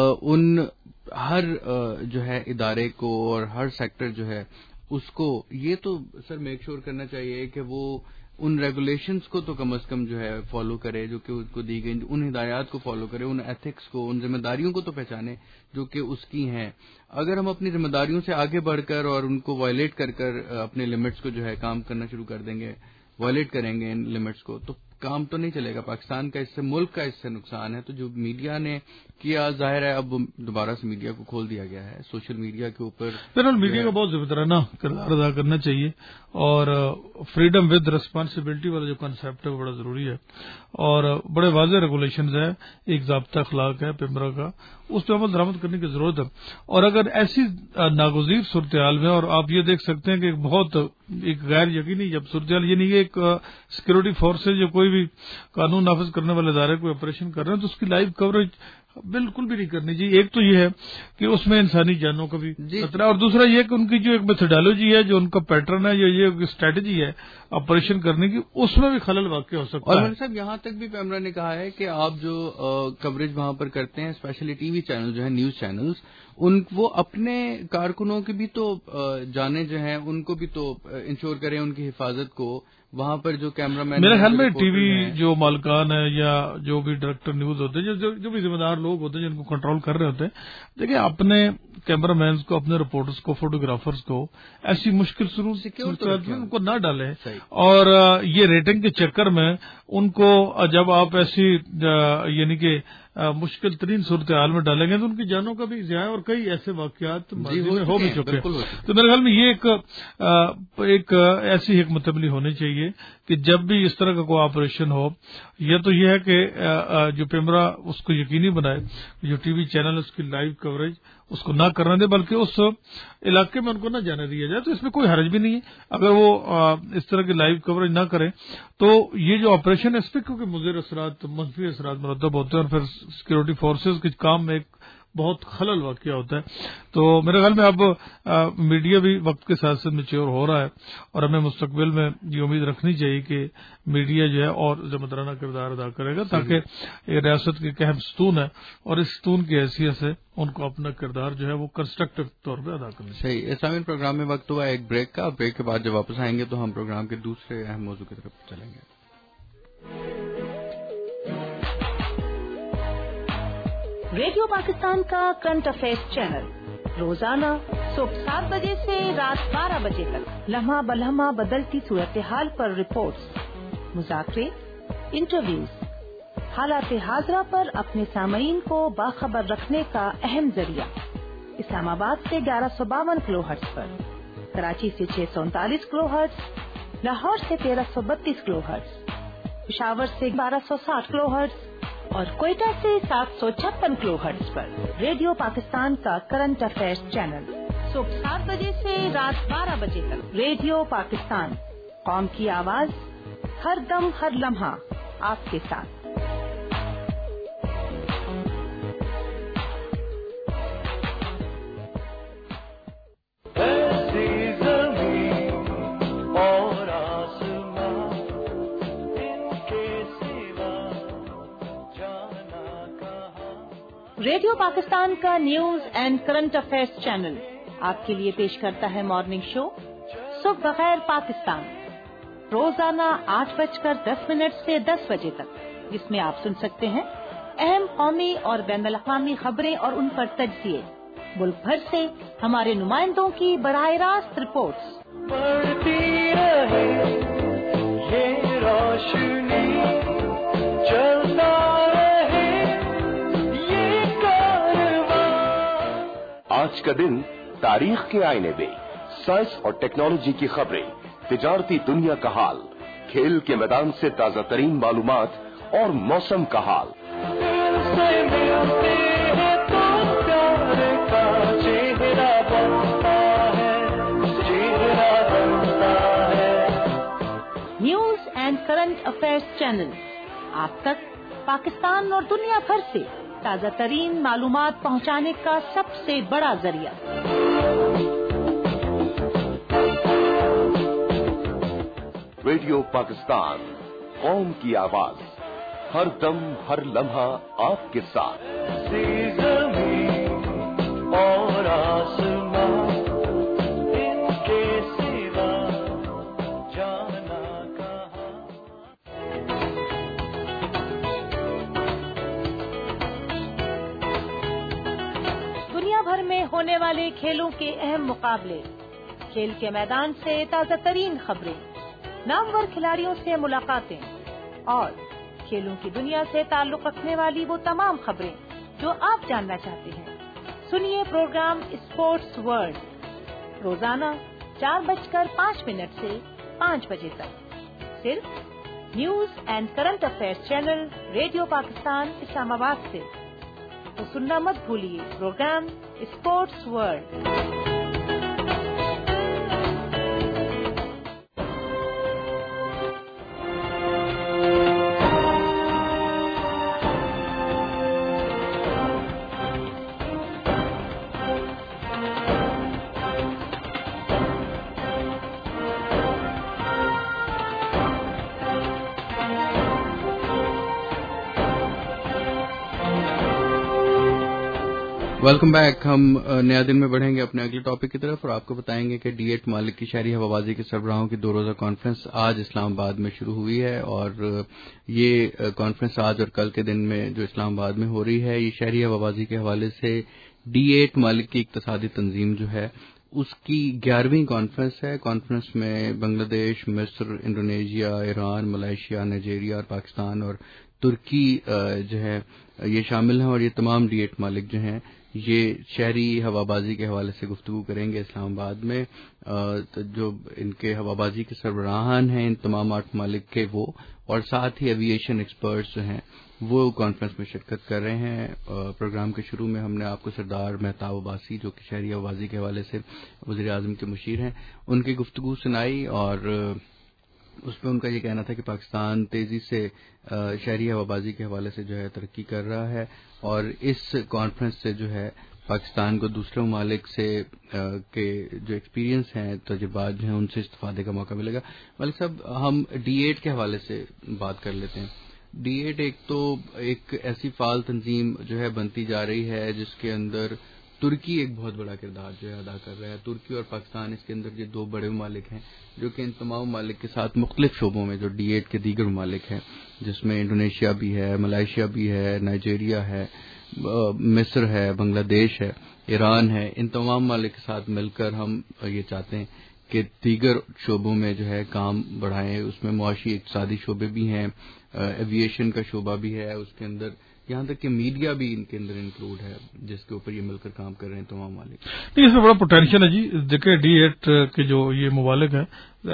ان ہر جو ہے ادارے کو اور ہر سیکٹر جو ہے اس کو یہ تو سر میک شور کرنا چاہیے کہ وہ ان ریگولیشنز کو تو کم از کم جو ہے فالو کرے جو کہ اس کو دی گئی, ان ہدایات کو فالو کرے, ان ایتھکس کو, ان ذمہ داریوں کو تو پہچانے جو کہ اس کی ہیں. اگر ہم اپنی ذمہ داریوں سے آگے بڑھ کر اور ان کو وائلیٹ کر کر اپنے لمٹس کو جو ہے کام کرنا شروع کر دیں گے, وائلیٹ کریں گے ان لمٹس کو, تو کام تو نہیں چلے گا. پاکستان کا اس سے, ملک کا اس سے نقصان ہے. تو جو میڈیا نے کیا, ظاہر ہے اب دوبارہ سے میڈیا کو کھول دیا گیا ہے, سوشل میڈیا کے اوپر بہرحال میڈیا کا بہت ذمہ دارانہ کردار ادا کرنا چاہیے, اور فریڈم ود ریسپانسبلٹی والا جو کنسیپٹ ہے وہ بڑا ضروری ہے, اور بڑے واضح ریگولیشنز ہیں, ایک ضابطہ اخلاق ہے پیمرا کا, اس پہ عمل درآمد کرنے کی ضرورت ہے. اور اگر ایسی ناگزیر صورتحال میں, اور آپ یہ دیکھ سکتے ہیں کہ بہت ایک غیر یقینی جب صورتحال یعنی ایک سیکورٹی فورسز جو کوئی بھی قانون نافذ کرنے والے ادارے کو آپریشن کر رہے ہیں تو اس کی لائیو کوریج بالکل بھی نہیں کرنی چاہیے. ایک تو یہ ہے کہ اس میں انسانی جانوں کا بھی خطرہ ہے, اور دوسرا یہ کہ ان کی جو ایک میتھڈالوجی ہے, جو ان کا پیٹرن ہے, جو یہ اسٹریٹجی ہے آپریشن کرنے کی, اس میں بھی خلل واقع ہو سکتا ہے. اور صاحب یہاں تک بھی پیمرا نے کہا ہے کہ آپ جو کوریج وہاں پر کرتے ہیں, اسپیشلی ٹی وی چینل جو ہے, نیوز چینلز, ان وہ اپنے کارکنوں کی بھی تو جانیں جو ہیں ان کو بھی تو انشور کریں, ان کی حفاظت کو. وہاں پر جو کیمرہ مین, میرے خیال میں ٹی وی جو مالکان ہے یا جو بھی ڈائریکٹر نیوز ہوتے ہیں, جو جو بھی ذمہ دار لوگ ہوتے ہیں جن کو کنٹرول کر رہے ہوتے ہیں, دیکھیں اپنے کیمرہ مینز کو, اپنے رپورٹرز کو, فوٹوگرافرز کو ایسی مشکل صورت ان کو نہ ڈالیں, اور یہ ریٹنگ کے چکر میں ان کو جب آپ ایسی یعنی کہ مشکل ترین صورتحال میں ڈالیں گے تو ان کی جانوں کا بھی ضیاع اور کئی ایسے واقعات ماضی میں ہو بھی چکے ہیں. تو میرے خیال میں یہ ایک ایک ایسی حکمت عملی ہونی چاہیے کہ جب بھی اس طرح کا کوئی آپریشن ہو، یا تو یہ ہے کہ جو پیمرا اس کو یقینی بنائے، جو ٹی وی چینل اس کی لائیو کوریج اس کو نہ کرنے دے، بلکہ اس علاقے میں ان کو نہ جانے دیا جائے. تو اس میں کوئی حرج بھی نہیں ہے اگر وہ اس طرح کی لائیو کوریج نہ کریں. تو یہ جو آپریشن ہے اس پہ کیونکہ مضر اثرات، منفی اثرات مرتب ہوتے ہیں، اور پھر سیکورٹی فورسز کے کام میں ایک بہت خلل واقع ہوتا ہے. تو میرے خیال میں اب میڈیا بھی وقت کے ساتھ ساتھ میچور ہو رہا ہے، اور ہمیں مستقبل میں یہ امید رکھنی چاہیے کہ میڈیا جو ہے اور ذمہ دارانہ کردار ادا کرے گا، تاکہ یہ ریاست کے اہم ستون ہے اور اس ستون کی حیثیت سے ان کو اپنا کردار جو ہے وہ کنسٹرکٹیو طور پہ ادا کرنا چاہیے. صحیح. اسلامی پروگرام میں وقت ہوا ایک بریک کا. بریک کے بعد جب واپس آئیں گے تو ہم پروگرام کے دوسرے اہم موضوع کی طرف چلیں گے. ریڈیو پاکستان کا کرنٹ افیئرز چینل روزانہ صبح سات بجے سے رات بارہ بجے تک لمحہ بلمحہ بدلتی صورتحال پر رپورٹس، مذاکرے، انٹرویوز، حالات حاضرہ پر اپنے سامعین کو باخبر رکھنے کا اہم ذریعہ. اسلام آباد سے گیارہ سو باون کلو ہرٹز پر، کراچی سے چھ سو انتالیس کلو ہرٹز، لاہور سے تیرہ سو بتیس کلو ہرٹز، پشاور سے بارہ سو ساٹھ کلو ہرٹز اور کوئٹہ سے سات سو چھپن کلو ہرٹز پر. ریڈیو پاکستان کا کرنٹ افیئرز چینل صبح سات بجے سے رات بارہ بجے تک. ریڈیو پاکستان، قوم کی آواز، ہر دم ہر لمحہ آپ کے ساتھ. ریڈیو پاکستان کا news and current affairs channel آپ کے لیے پیش کرتا ہے مارننگ شو صبح بخیر پاکستان، روزانہ آٹھ بج کر دس منٹ سے دس بجے تک، جس میں آپ سن سکتے ہیں اہم قومی اور بین الاقوامی خبریں اور ان پر تجزیے، ملک بھر سے ہمارے نمائندوں کی براہ راست رپورٹس. بڑھتی رہے یہ روشنی، چلتا آج کا دن تاریخ کے آئینے میں سائنس اور ٹیکنالوجی کی خبریں، تجارتی دنیا کا حال، کھیل کے میدان سے تازہ ترین معلومات اور موسم کا حال. News and current affairs channel آپ تک پاکستان اور دنیا بھر سے تازہ ترین معلومات پہنچانے کا سب سے بڑا ذریعہ. ریڈیو پاکستان، قوم کی آواز، ہر دم ہر لمحہ آپ کے ساتھ. زمین اور آسمان ان کے سوا جانا کہاں. دنیا بھر میں ہونے والے کھیلوں کے اہم مقابلے، کھیل کے میدان سے تازہ ترین خبریں، نامور کھلاڑیوں سے ملاقاتیں اور کھیلوں کی دنیا سے تعلق رکھنے والی وہ تمام خبریں جو آپ جاننا چاہتے ہیں. سنیے پروگرام اسپورٹس ورلڈ روزانہ چار بج کر پانچ منٹ سے پانچ بجے تک، صرف news and current affairs channel radio Pakistan Islamabad سے. تو سننا مت بھولیے program sports world. Welcome back. ہم نیا دن میں بڑھیں گے اپنے اگلے ٹاپک کی طرف اور آپ کو بتائیں گے کہ ڈی ایٹ مالک کی شہری ہوابازی کے سربراہوں کی دو روزہ کانفرنس آج اسلام آباد میں شروع ہوئی ہے. اور یہ کانفرنس آج اور کل کے دن میں جو اسلام آباد میں ہو رہی ہے، یہ شہری ہوابازی کے حوالے سے ڈی ایٹ مالک کی اقتصادی تنظیم جو ہے اس کی گیارہویں کانفرنس ہے. کانفرنس میں بنگلہ دیش، مصر، انڈونیشیا، ایران، ملائیشیا، نائجیریا اور پاکستان اور ترکی جو ہے یہ شامل ہیں، اور یہ تمام ڈی ایٹ مالک جو ہیں یہ شہری ہوابازی کے حوالے سے گفتگو کریں گے اسلام آباد میں. جو ان کے ہوابازی کے سربراہان ہیں ان تمام آٹھ ممالک کے وہ، اور ساتھ ہی ایویشن ایکسپرٹس جو ہیں وہ کانفرنس میں شرکت کر رہے ہیں. پروگرام کے شروع میں ہم نے آپ کو سردار مہتاب عباسی جو کہ شہری ہوابازی کے حوالے سے وزیر اعظم کے مشیر ہیں ان کی گفتگو سنائی، اور اس پہ ان کا یہ کہنا تھا کہ پاکستان تیزی سے شہری ہوابازی کے حوالے سے جو ہے ترقی کر رہا ہے، اور اس کانفرنس سے جو ہے پاکستان کو دوسرے ممالک سے کے جو ایکسپیرینس ہیں، تجربات جو ہیں ان سے استفادے کا موقع ملے گا. ملک صاحب ہم ڈی ایٹ کے حوالے سے بات کر لیتے ہیں. ڈی ایٹ ایک تو ایک ایسی فعال تنظیم جو ہے بنتی جا رہی ہے جس کے اندر ترکی ایک بہت بڑا کردار جو ہے ادا کر رہا ہے. ترکی اور پاکستان اس کے اندر یہ دو بڑے ممالک ہیں جو کہ ان تمام ممالک کے ساتھ مختلف شعبوں میں جو ڈی ایٹ کے دیگر ممالک ہیں جس میں انڈونیشیا بھی ہے، ملائیشیا بھی ہے، نائجیریا ہے، مصر ہے، بنگلہ دیش ہے، ایران ہے، ان تمام ممالک کے ساتھ مل کر ہم یہ چاہتے ہیں کہ دیگر شعبوں میں جو ہے کام بڑھائیں. اس میں معاشی اقتصادی شعبے بھی ہیں، ایویشن کا شعبہ بھی ہے اس کے اندر، یہاں تک کہ میڈیا بھی ان کے اندر انکلوڈ ہے جس کے اوپر یہ مل کر کام کر رہے ہیں تمام ممالک. نہیں، اس میں بڑا پوٹینشیل ہے جی. دیکھیں ڈی ایٹ کے جو یہ ممالک ہیں،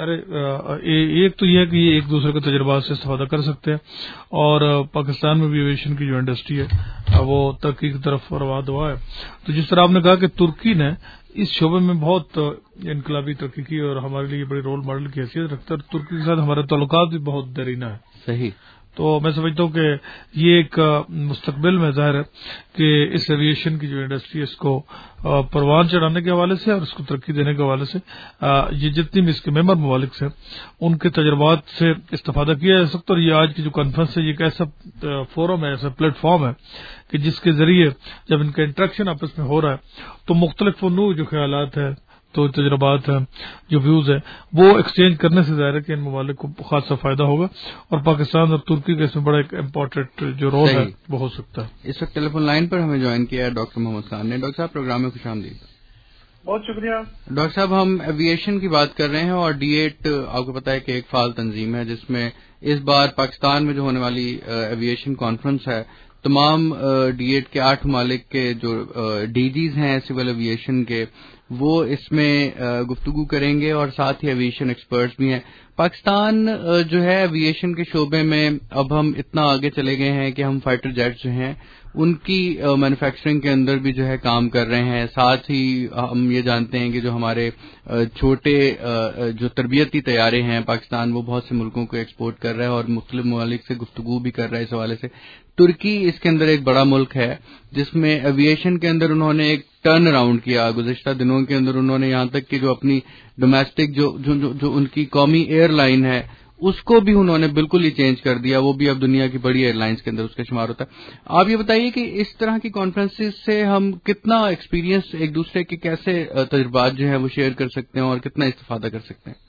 ایک تو یہ ہے کہ یہ ایک دوسرے کے تجربات سے استفادہ کر سکتے ہیں، اور پاکستان میں بھی ایویشن کی جو انڈسٹری ہے وہ ترقی کی طرف رواں ہوا ہے. تو جس طرح آپ نے کہا کہ ترکی نے اس شعبے میں بہت انقلابی ترقی کی اور ہمارے لیے بڑی رول ماڈل کی حیثیت رکھتا ہے، ترکی کے ساتھ ہمارے تعلقات بھی بہت دیرینہ ہے. صحیح. تو میں سمجھتا ہوں کہ یہ ایک مستقبل میں ظاہر ہے کہ اس ایویشن کی جو انڈسٹری ہے اس کو پروان چڑھانے کے حوالے سے اور اس کو ترقی دینے کے حوالے سے یہ جتنی بھی اس کے ممبر ممالک سے ان کے تجربات سے استفادہ کیا جا سکتا ہے. اور یہ آج کی جو کانفرنس ہے یہ ایک ایسا فورم ہے، ایسا پلیٹ فارم ہے کہ جس کے ذریعے جب ان کا انٹریکشن آپس میں ہو رہا ہے تو مختلف نوع جو خیالات ہیں، تو تجربات ہیں، جو ویوز ہیں، وہ ایکسچینج کرنے سے ظاہر ہے کہ ان ممالک کو خاصا فائدہ ہوگا، اور پاکستان اور ترکی کا اس میں بڑا ایک امپورٹنٹ جو رول ہے وہ ہو سکتا ہے. اس وقت ٹیلی فون لائن پر ہمیں جوائن کیا ہے ڈاکٹر محمد خان نے. ڈاکٹر صاحب پروگرام میں خوش آمدید. بہت شکریہ. ڈاکٹر صاحب ہم ایویشن کی بات کر رہے ہیں، اور ڈی ایٹ آپ کو پتا ہے کہ ایک فعال تنظیم ہے جس میں اس بار پاکستان میں جو ہونے والی ایویشن کانفرنس ہے تمام ڈی ایٹ کے آٹھ ممالک کے جو ڈی جیز ہیں سول ایویشن کے وہ اس میں گفتگو کریں گے، اور ساتھ ہی ایویشن ایکسپرٹس بھی ہیں. پاکستان جو ہے ایویشن کے شعبے میں اب ہم اتنا آگے چلے گئے ہیں کہ ہم فائٹر جیٹس جو ہیں ان کی مینوفیکچرنگ کے اندر بھی جو ہے کام کر رہے ہیں. ساتھ ہی ہم یہ جانتے ہیں کہ جو ہمارے چھوٹے جو تربیتی طیارے ہیں پاکستان وہ بہت سے ملکوں کو ایکسپورٹ کر رہا ہے اور مختلف ممالک سے گفتگو بھی کر رہا ہے. اس حوالے سے ترکی اس کے اندر ایک بڑا ملک ہے جس میں ایویشن کے اندر انہوں نے ایک ٹرن اراؤنڈ کیا. گزشتہ دنوں کے اندر انہوں نے یہاں تک کہ جو اپنی ڈومیسٹک جو جو, جو, جو ان کی قومی ایئر لائن ہے اس کو بھی انہوں نے بالکل ہی چینج کر دیا، وہ بھی اب دنیا کی بڑی ایئر لائنز کے اندر اس کا شمار ہوتا ہے. آپ یہ بتائیے کہ اس طرح کی کانفرنسز سے ہم کتنا ایکسپیرینس ایک دوسرے کے کیسے تجربات جو ہے وہ شیئر کر سکتے ہیں اور کتنا استفادہ کر سکتے ہیں؟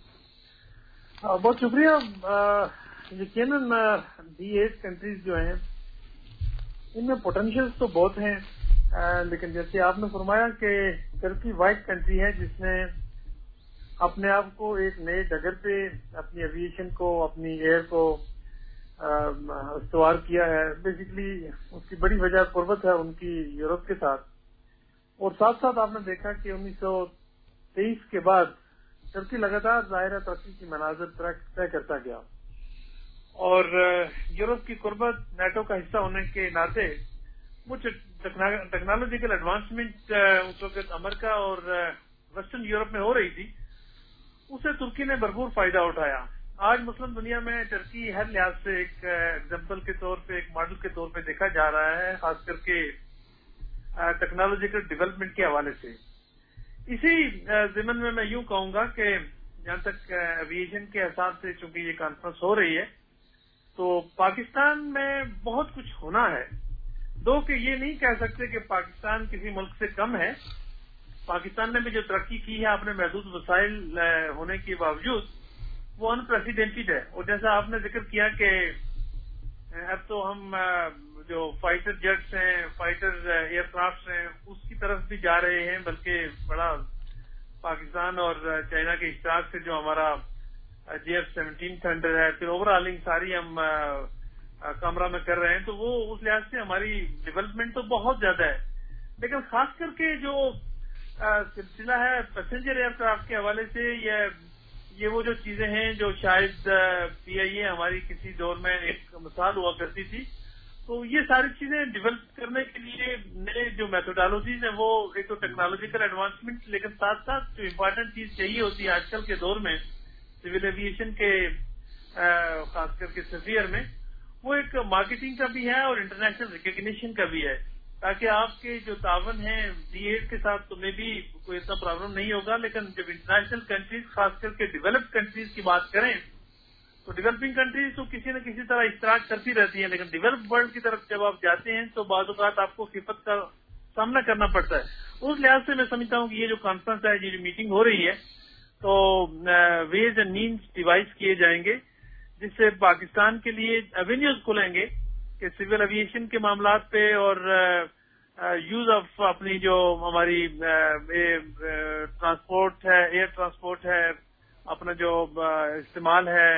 بہت شکریہ. یقیناً ڈی ایٹ کنٹریز جو ہیں ان میں پوٹینشیل تو بہت ہیں، لیکن جیسے آپ نے فرمایا کہ ترکی واحد کنٹری ہے جس نے اپنے آپ کو ایک نئے ڈگر پہ اپنی ایویشن کو، اپنی ایئر کو استوار کیا ہے. بیسیکلی اس کی بڑی وجہ قربت ہے ان کی یورپ کے ساتھ، اور ساتھ ساتھ آپ نے دیکھا کہ انیس سو تیئیس کے بعد ترکی لگاتار ظاہرہ ترقی کی مناظر طے کرتا گیا، اور یورپ کی قربت نیٹو کا حصہ ہونے کے ناطے کچھ ٹیکنالوجیکل ایڈوانسمنٹ اس وقت امریکہ اور ویسٹرن یورپ میں ہو رہی تھی، اسے ترکی نے بھرپور فائدہ اٹھایا. آج مسلم دنیا میں ترکی ہر لحاظ سے ایک ایگزامپل کے طور پہ، ایک ماڈل کے طور پہ دیکھا جا رہا ہے، خاص کر کے ٹیکنالوجیکل ڈیولپمنٹ کے حوالے سے. اسی ضمن میں میں یوں کہوں گا کہ جہاں تک ایویشن کے حساب سے چونکہ یہ کانفرنس ہو رہی ہے تو پاکستان میں بہت کچھ ہونا ہے. دو کہ یہ نہیں کہہ سکتے کہ پاکستان کسی ملک سے کم ہے. پاکستان نے بھی جو ترقی کی ہے اپنے محدود وسائل ہونے کے باوجود وہ ان پریسیڈنٹڈ ہے. اور جیسا آپ نے ذکر کیا کہ اب تو ہم جو فائٹر جیٹس ہیں، فائٹر ایئر کرافٹس ہیں، اس کی طرف بھی جا رہے ہیں، بلکہ بڑا پاکستان اور چائنا کے اشتراک سے جو ہمارا جی ایف سیونٹین تھنڈر ہے، پھر اوور آلنگ ساری ہم کامرا میں کر رہے ہیں، تو وہ اس لحاظ سے ہماری ڈیولپمنٹ تو بہت زیادہ ہے، لیکن خاص کر کے جو سلسلہ ہے پیسنجر ایئر کرافٹ کے حوالے سے یہ وہ جو چیزیں ہیں جو شاید پی آئی اے ہماری کسی دور میں ایک مثال ہوا کرتی تھی، تو یہ ساری چیزیں ڈیولپ کرنے کے لیے نئے جو میتھوڈالوجیز ہیں وہ ایک تو ٹیکنالوجیکل ایڈوانسمنٹ، لیکن ساتھ ساتھ جو امپورٹنٹ چیز چاہیے ہوتی ہے آج کل کے دور میں سول ایویشن کے خاص کر کے سفیر میں، وہ ایک مارکیٹنگ کا بھی ہے اور انٹرنیشنل ریکگنیشن کا بھی ہے، تاکہ آپ کے جو تعاون ہیں ڈی ایٹ کے ساتھ تو میں بھی کوئی اتنا پرابلم نہیں ہوگا، لیکن جب انٹرنیشنل کنٹریز خاص کر کے ڈیولپڈ کنٹریز کی بات کریں تو ڈیولپنگ کنٹریز تو کسی نہ کسی طرح اشتراک کرتی رہتی ہیں، لیکن ڈیولپڈ ورلڈ کی طرف جب آپ جاتے ہیں تو بعض اوقات آپ کو خفت کا سامنا کرنا پڑتا ہے۔ اس لحاظ سے میں سمجھتا ہوں کہ یہ جو کانفرنس ہے، یہ جو میٹنگ ہو رہی ہے، تو ویز اینڈ مینس ڈیوائز کیے جائیں گے جس سے پاکستان کے لیے ایونیوز کھلیں گے کہ سول ایویشن کے معاملات پہ اور یوز آف اپنی جو ہماری ٹرانسپورٹ ہے، ایئر ٹرانسپورٹ ہے، اپنا جو استعمال ہے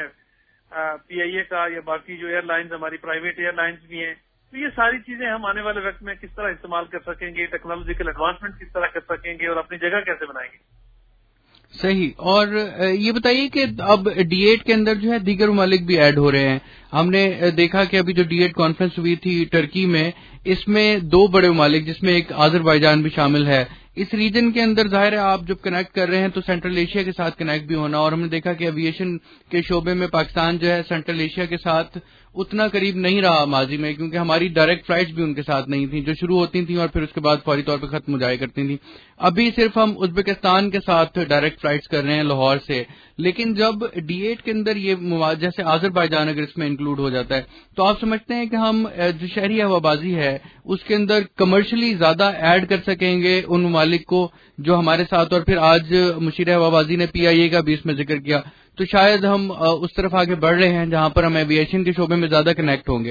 پی آئی اے کا یا باقی جو ایئر لائنز ہماری پرائیویٹ ایئر لائنز بھی ہیں، تو یہ ساری چیزیں ہم آنے والے وقت میں کس طرح استعمال کر سکیں گے، ٹیکنالوجیکل ایڈوانسمنٹ کس طرح کر سکیں گے اور اپنی جگہ کیسے بنائیں گے۔ صحیح۔ اور یہ بتائیے کہ اب ڈی ایٹ کے اندر جو ہے دیگر ممالک بھی ایڈ ہو رہے ہیں۔ ہم نے دیکھا کہ ابھی جو ڈی ایٹ کانفرنس ہوئی تھی ٹرکی میں، اس میں دو بڑے ممالک جس میں ایک آذربائیجان بھی شامل ہے۔ اس ریجن کے اندر ظاہر ہے آپ جب کنیکٹ کر رہے ہیں تو سینٹرل ایشیا کے ساتھ کنیکٹ بھی ہونا، اور ہم نے دیکھا کہ ایویشن کے شعبے میں پاکستان جو ہے سینٹرل ایشیا کے ساتھ اتنا قریب نہیں رہا ماضی میں، کیونکہ ہماری ڈائریکٹ فلائٹس بھی ان کے ساتھ نہیں تھیں جو شروع ہوتی تھیں اور پھر اس کے بعد فوری طور پہ ختم ہو جایا کرتی تھیں۔ ابھی صرف ہم ازبکستان کے ساتھ ڈائریکٹ فلائٹس کر رہے ہیں لاہور سے، لیکن جب ڈی ایٹ کے اندر یہ جیسے آذربائیجان اگر اس میں انکلوڈ ہو جاتا ہے تو آپ سمجھتے ہیں کہ ہم جو شہری ہوابازی ہے اس کے اندر کمرشلی زیادہ ایڈ کر سکیں گے ان ممالک کو جو ہمارے ساتھ، اور پھر آج مشیر ہوابازی نے پی آئی اے کا بھی اس میں ذکر کیا، تو شاید ہم اس طرف آگے بڑھ رہے ہیں جہاں پر ہم ایویشن کے شعبے میں زیادہ کنیکٹ ہوں گے۔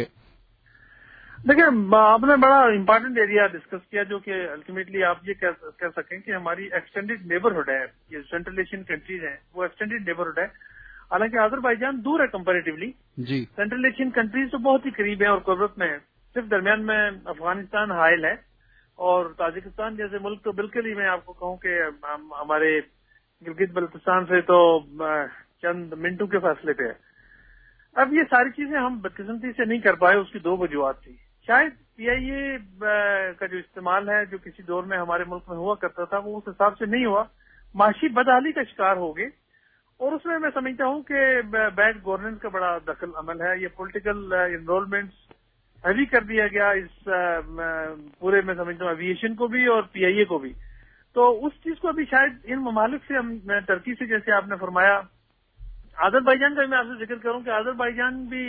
دیکھیں آپ نے بڑا امپارٹنٹ ایریا ڈسکس کیا جو کہ الٹیمیٹلی آپ یہ کہہ سکیں کہ ہماری ایکسٹینڈیڈ نیبرہڈ ہے، یہ سینٹرل ایشین کنٹریز ہیں وہ ایکسٹینڈیڈ نیبرہڈ ہے، حالانکہ آذربائیجان دور ہے کمپیریٹیولی، جی سینٹرل ایشین کنٹریز تو بہت ہی قریب ہیں اور قربت میں ہے، صرف درمیان میں افغانستان حائل ہے، اور تاجکستان جیسے ملک تو بالکل ہی میں آپ کو کہوں کہ ہمارے گلگت بلتستان سے تو چند منٹوں کے فاصلے پہ ہے۔ اب یہ ساری چیزیں ہم بدقسمتی سے نہیں کر پائے، اس کی دو وجوہات تھی، شاید پی آئی اے کا جو استعمال ہے جو کسی دور میں ہمارے ملک میں ہوا کرتا تھا وہ اس حساب سے نہیں ہوا، معاشی بدحالی کا شکار ہو گئے، اور اس میں میں سمجھتا ہوں کہ بیڈ گورننس کا بڑا دخل عمل ہے، یہ پولیٹیکل انرولمنٹس ہیوی کر دیا گیا اس پورے میں سمجھتا ہوں ایویشن کو بھی اور پی آئی اے کو بھی، تو اس چیز کو ابھی شاید ان ممالک سے ہم ترکی سے جیسے آپ نے فرمایا، آذربائیجان کا میں آپ سے ذکر کروں کہ آذربائیجان بھی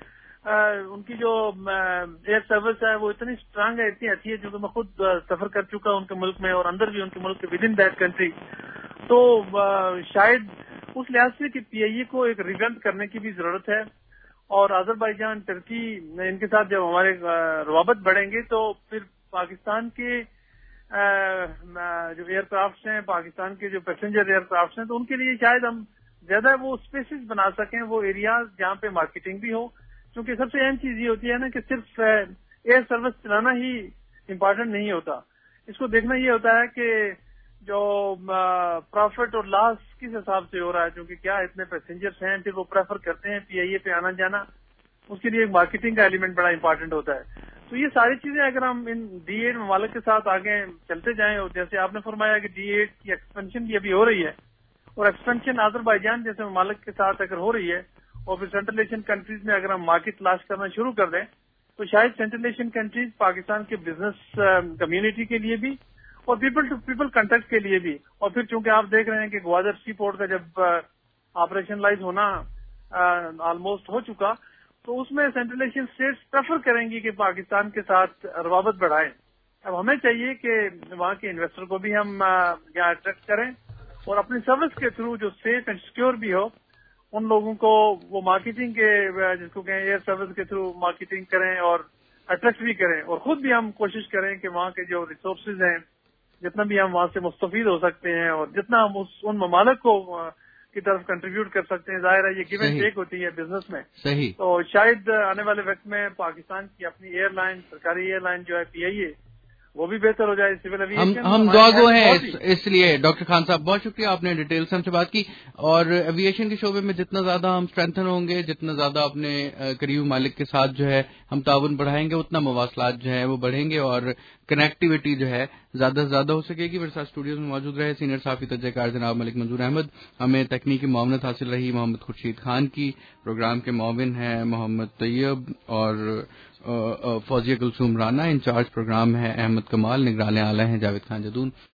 ان کی جو ایئر سروس ہے وہ اتنی اسٹرانگ ہے، اتنی اچھی ہے، کیونکہ میں خود سفر کر چکا ہوں ان کے ملک میں اور اندر بھی ان کے ملک کے ود ان دیٹ کنٹری، تو شاید اس لحاظ سے کہ پی آئی اے کو ایک ریویمپ کرنے کی بھی ضرورت ہے، اور آذربائیجان ٹرکی ان کے ساتھ جب ہمارے روابط بڑھیں گے تو پھر پاکستان کے جو ایئر کرافٹس ہیں، پاکستان کے جو پیسنجر ایئر کرافٹس ہیں، تو ان کے لیے شاید ہم زیادہ وہ اسپیسز بنا سکیں، وہ ایریاز جہاں پہ مارکیٹنگ بھی ہو، کیونکہ سب سے اہم چیز یہ ہوتی ہے نا کہ صرف ایئر سروس چلانا ہی امپارٹنٹ نہیں ہوتا، اس کو دیکھنا یہ ہوتا ہے کہ جو پروفٹ اور لاس کس حساب سے ہو رہا ہے، کیونکہ کیا اتنے پیسنجرس ہیں پھر وہ پریفر کرتے ہیں پی آئی اے پہ آنا جانا، اس کے لیے ایک مارکیٹنگ کا ایلیمنٹ بڑا امپارٹنٹ ہوتا ہے۔ تو یہ ساری چیزیں اگر ہم ان ڈی ایٹ ممالک کے ساتھ آگے چلتے جائیں، اور جیسے آپ نے فرمایا کہ ڈی ایٹ کی ایکسپینشن بھی ابھی ہو رہی ہے، اور ایکسپینشن آذربائیجان جیسے ممالک کے ساتھ اگر ہو رہی ہے، اور پھر سینٹرل ایشین کنٹریز میں اگر ہم مارکیٹ تلاش کرنا شروع کر دیں تو شاید سینٹرل ایشین کنٹریز پاکستان کے بزنس کمیونٹی کے لیے بھی اور پیپل ٹو پیپل کنٹیکٹ کے لیے بھی، اور پھر چونکہ آپ دیکھ رہے ہیں کہ گوادر سی پورٹ کا جب آپریشنلائز ہونا آلموسٹ ہو چکا، تو اس میں سینٹرل ایشین اسٹیٹس پریفر کریں گی کہ پاکستان کے ساتھ روابط بڑھائیں۔ اب ہمیں چاہیے کہ وہاں کے انویسٹر کو بھی ہم یہاں اٹریکٹ کریں، اور اپنی سروس کے تھرو جو سیف اینڈ سیکیور بھی ہو، ان لوگوں کو وہ مارکیٹنگ کے جس کو کہیں ایئر سروس کے تھرو مارکیٹنگ کریں اور اٹریکٹ بھی کریں، اور خود بھی ہم کوشش کریں کہ وہاں کے جو ریسورسز ہیں جتنا بھی ہم وہاں سے مستفید ہو سکتے ہیں، اور جتنا ہم اس ان ممالک کو کی طرف کنٹریبیوٹ کر سکتے ہیں. ظاہر ہے یہ گیو اینڈ ٹیک ہوتی ہے بزنس میں. صحیح. تو شاید آنے والے وقت میں پاکستان کی اپنی ایئر لائن، سرکاری ایئر لائن جو ہے پی آئی اے، وہ بھی بہتر ہو جائے. سول ایویشن ہم دعا گو ہیں اس لیے. ڈاکٹر خان صاحب بہت شکریہ، آپ نے ڈیٹیل سے ہم سے بات کی. اور ایویشن کے شعبے میں جتنا زیادہ ہم اسٹرینتھن ہوں گے، جتنا زیادہ اپنے قریبی مالک کے ساتھ جو ہے ہم تعاون بڑھائیں گے، اتنا مواصلات جو ہے وہ بڑھیں گے اور کنیکٹیوٹی جو ہے زیادہ سے زیادہ ہو سکے گی. میرے ساتھ اسٹوڈیوز میں موجود رہے سینئر صحافی تجزیہ کار جناب ملک منظور احمد. ہمیں تکنیکی معاونت حاصل رہی محمد خورشید خان کی. پروگرام کے معاون ہیں محمد طیب اور فوزیہ کلثوم رانا. انچارج پروگرام ہے احمد کمال. نگران اعلی ہیں جاوید خان جدون.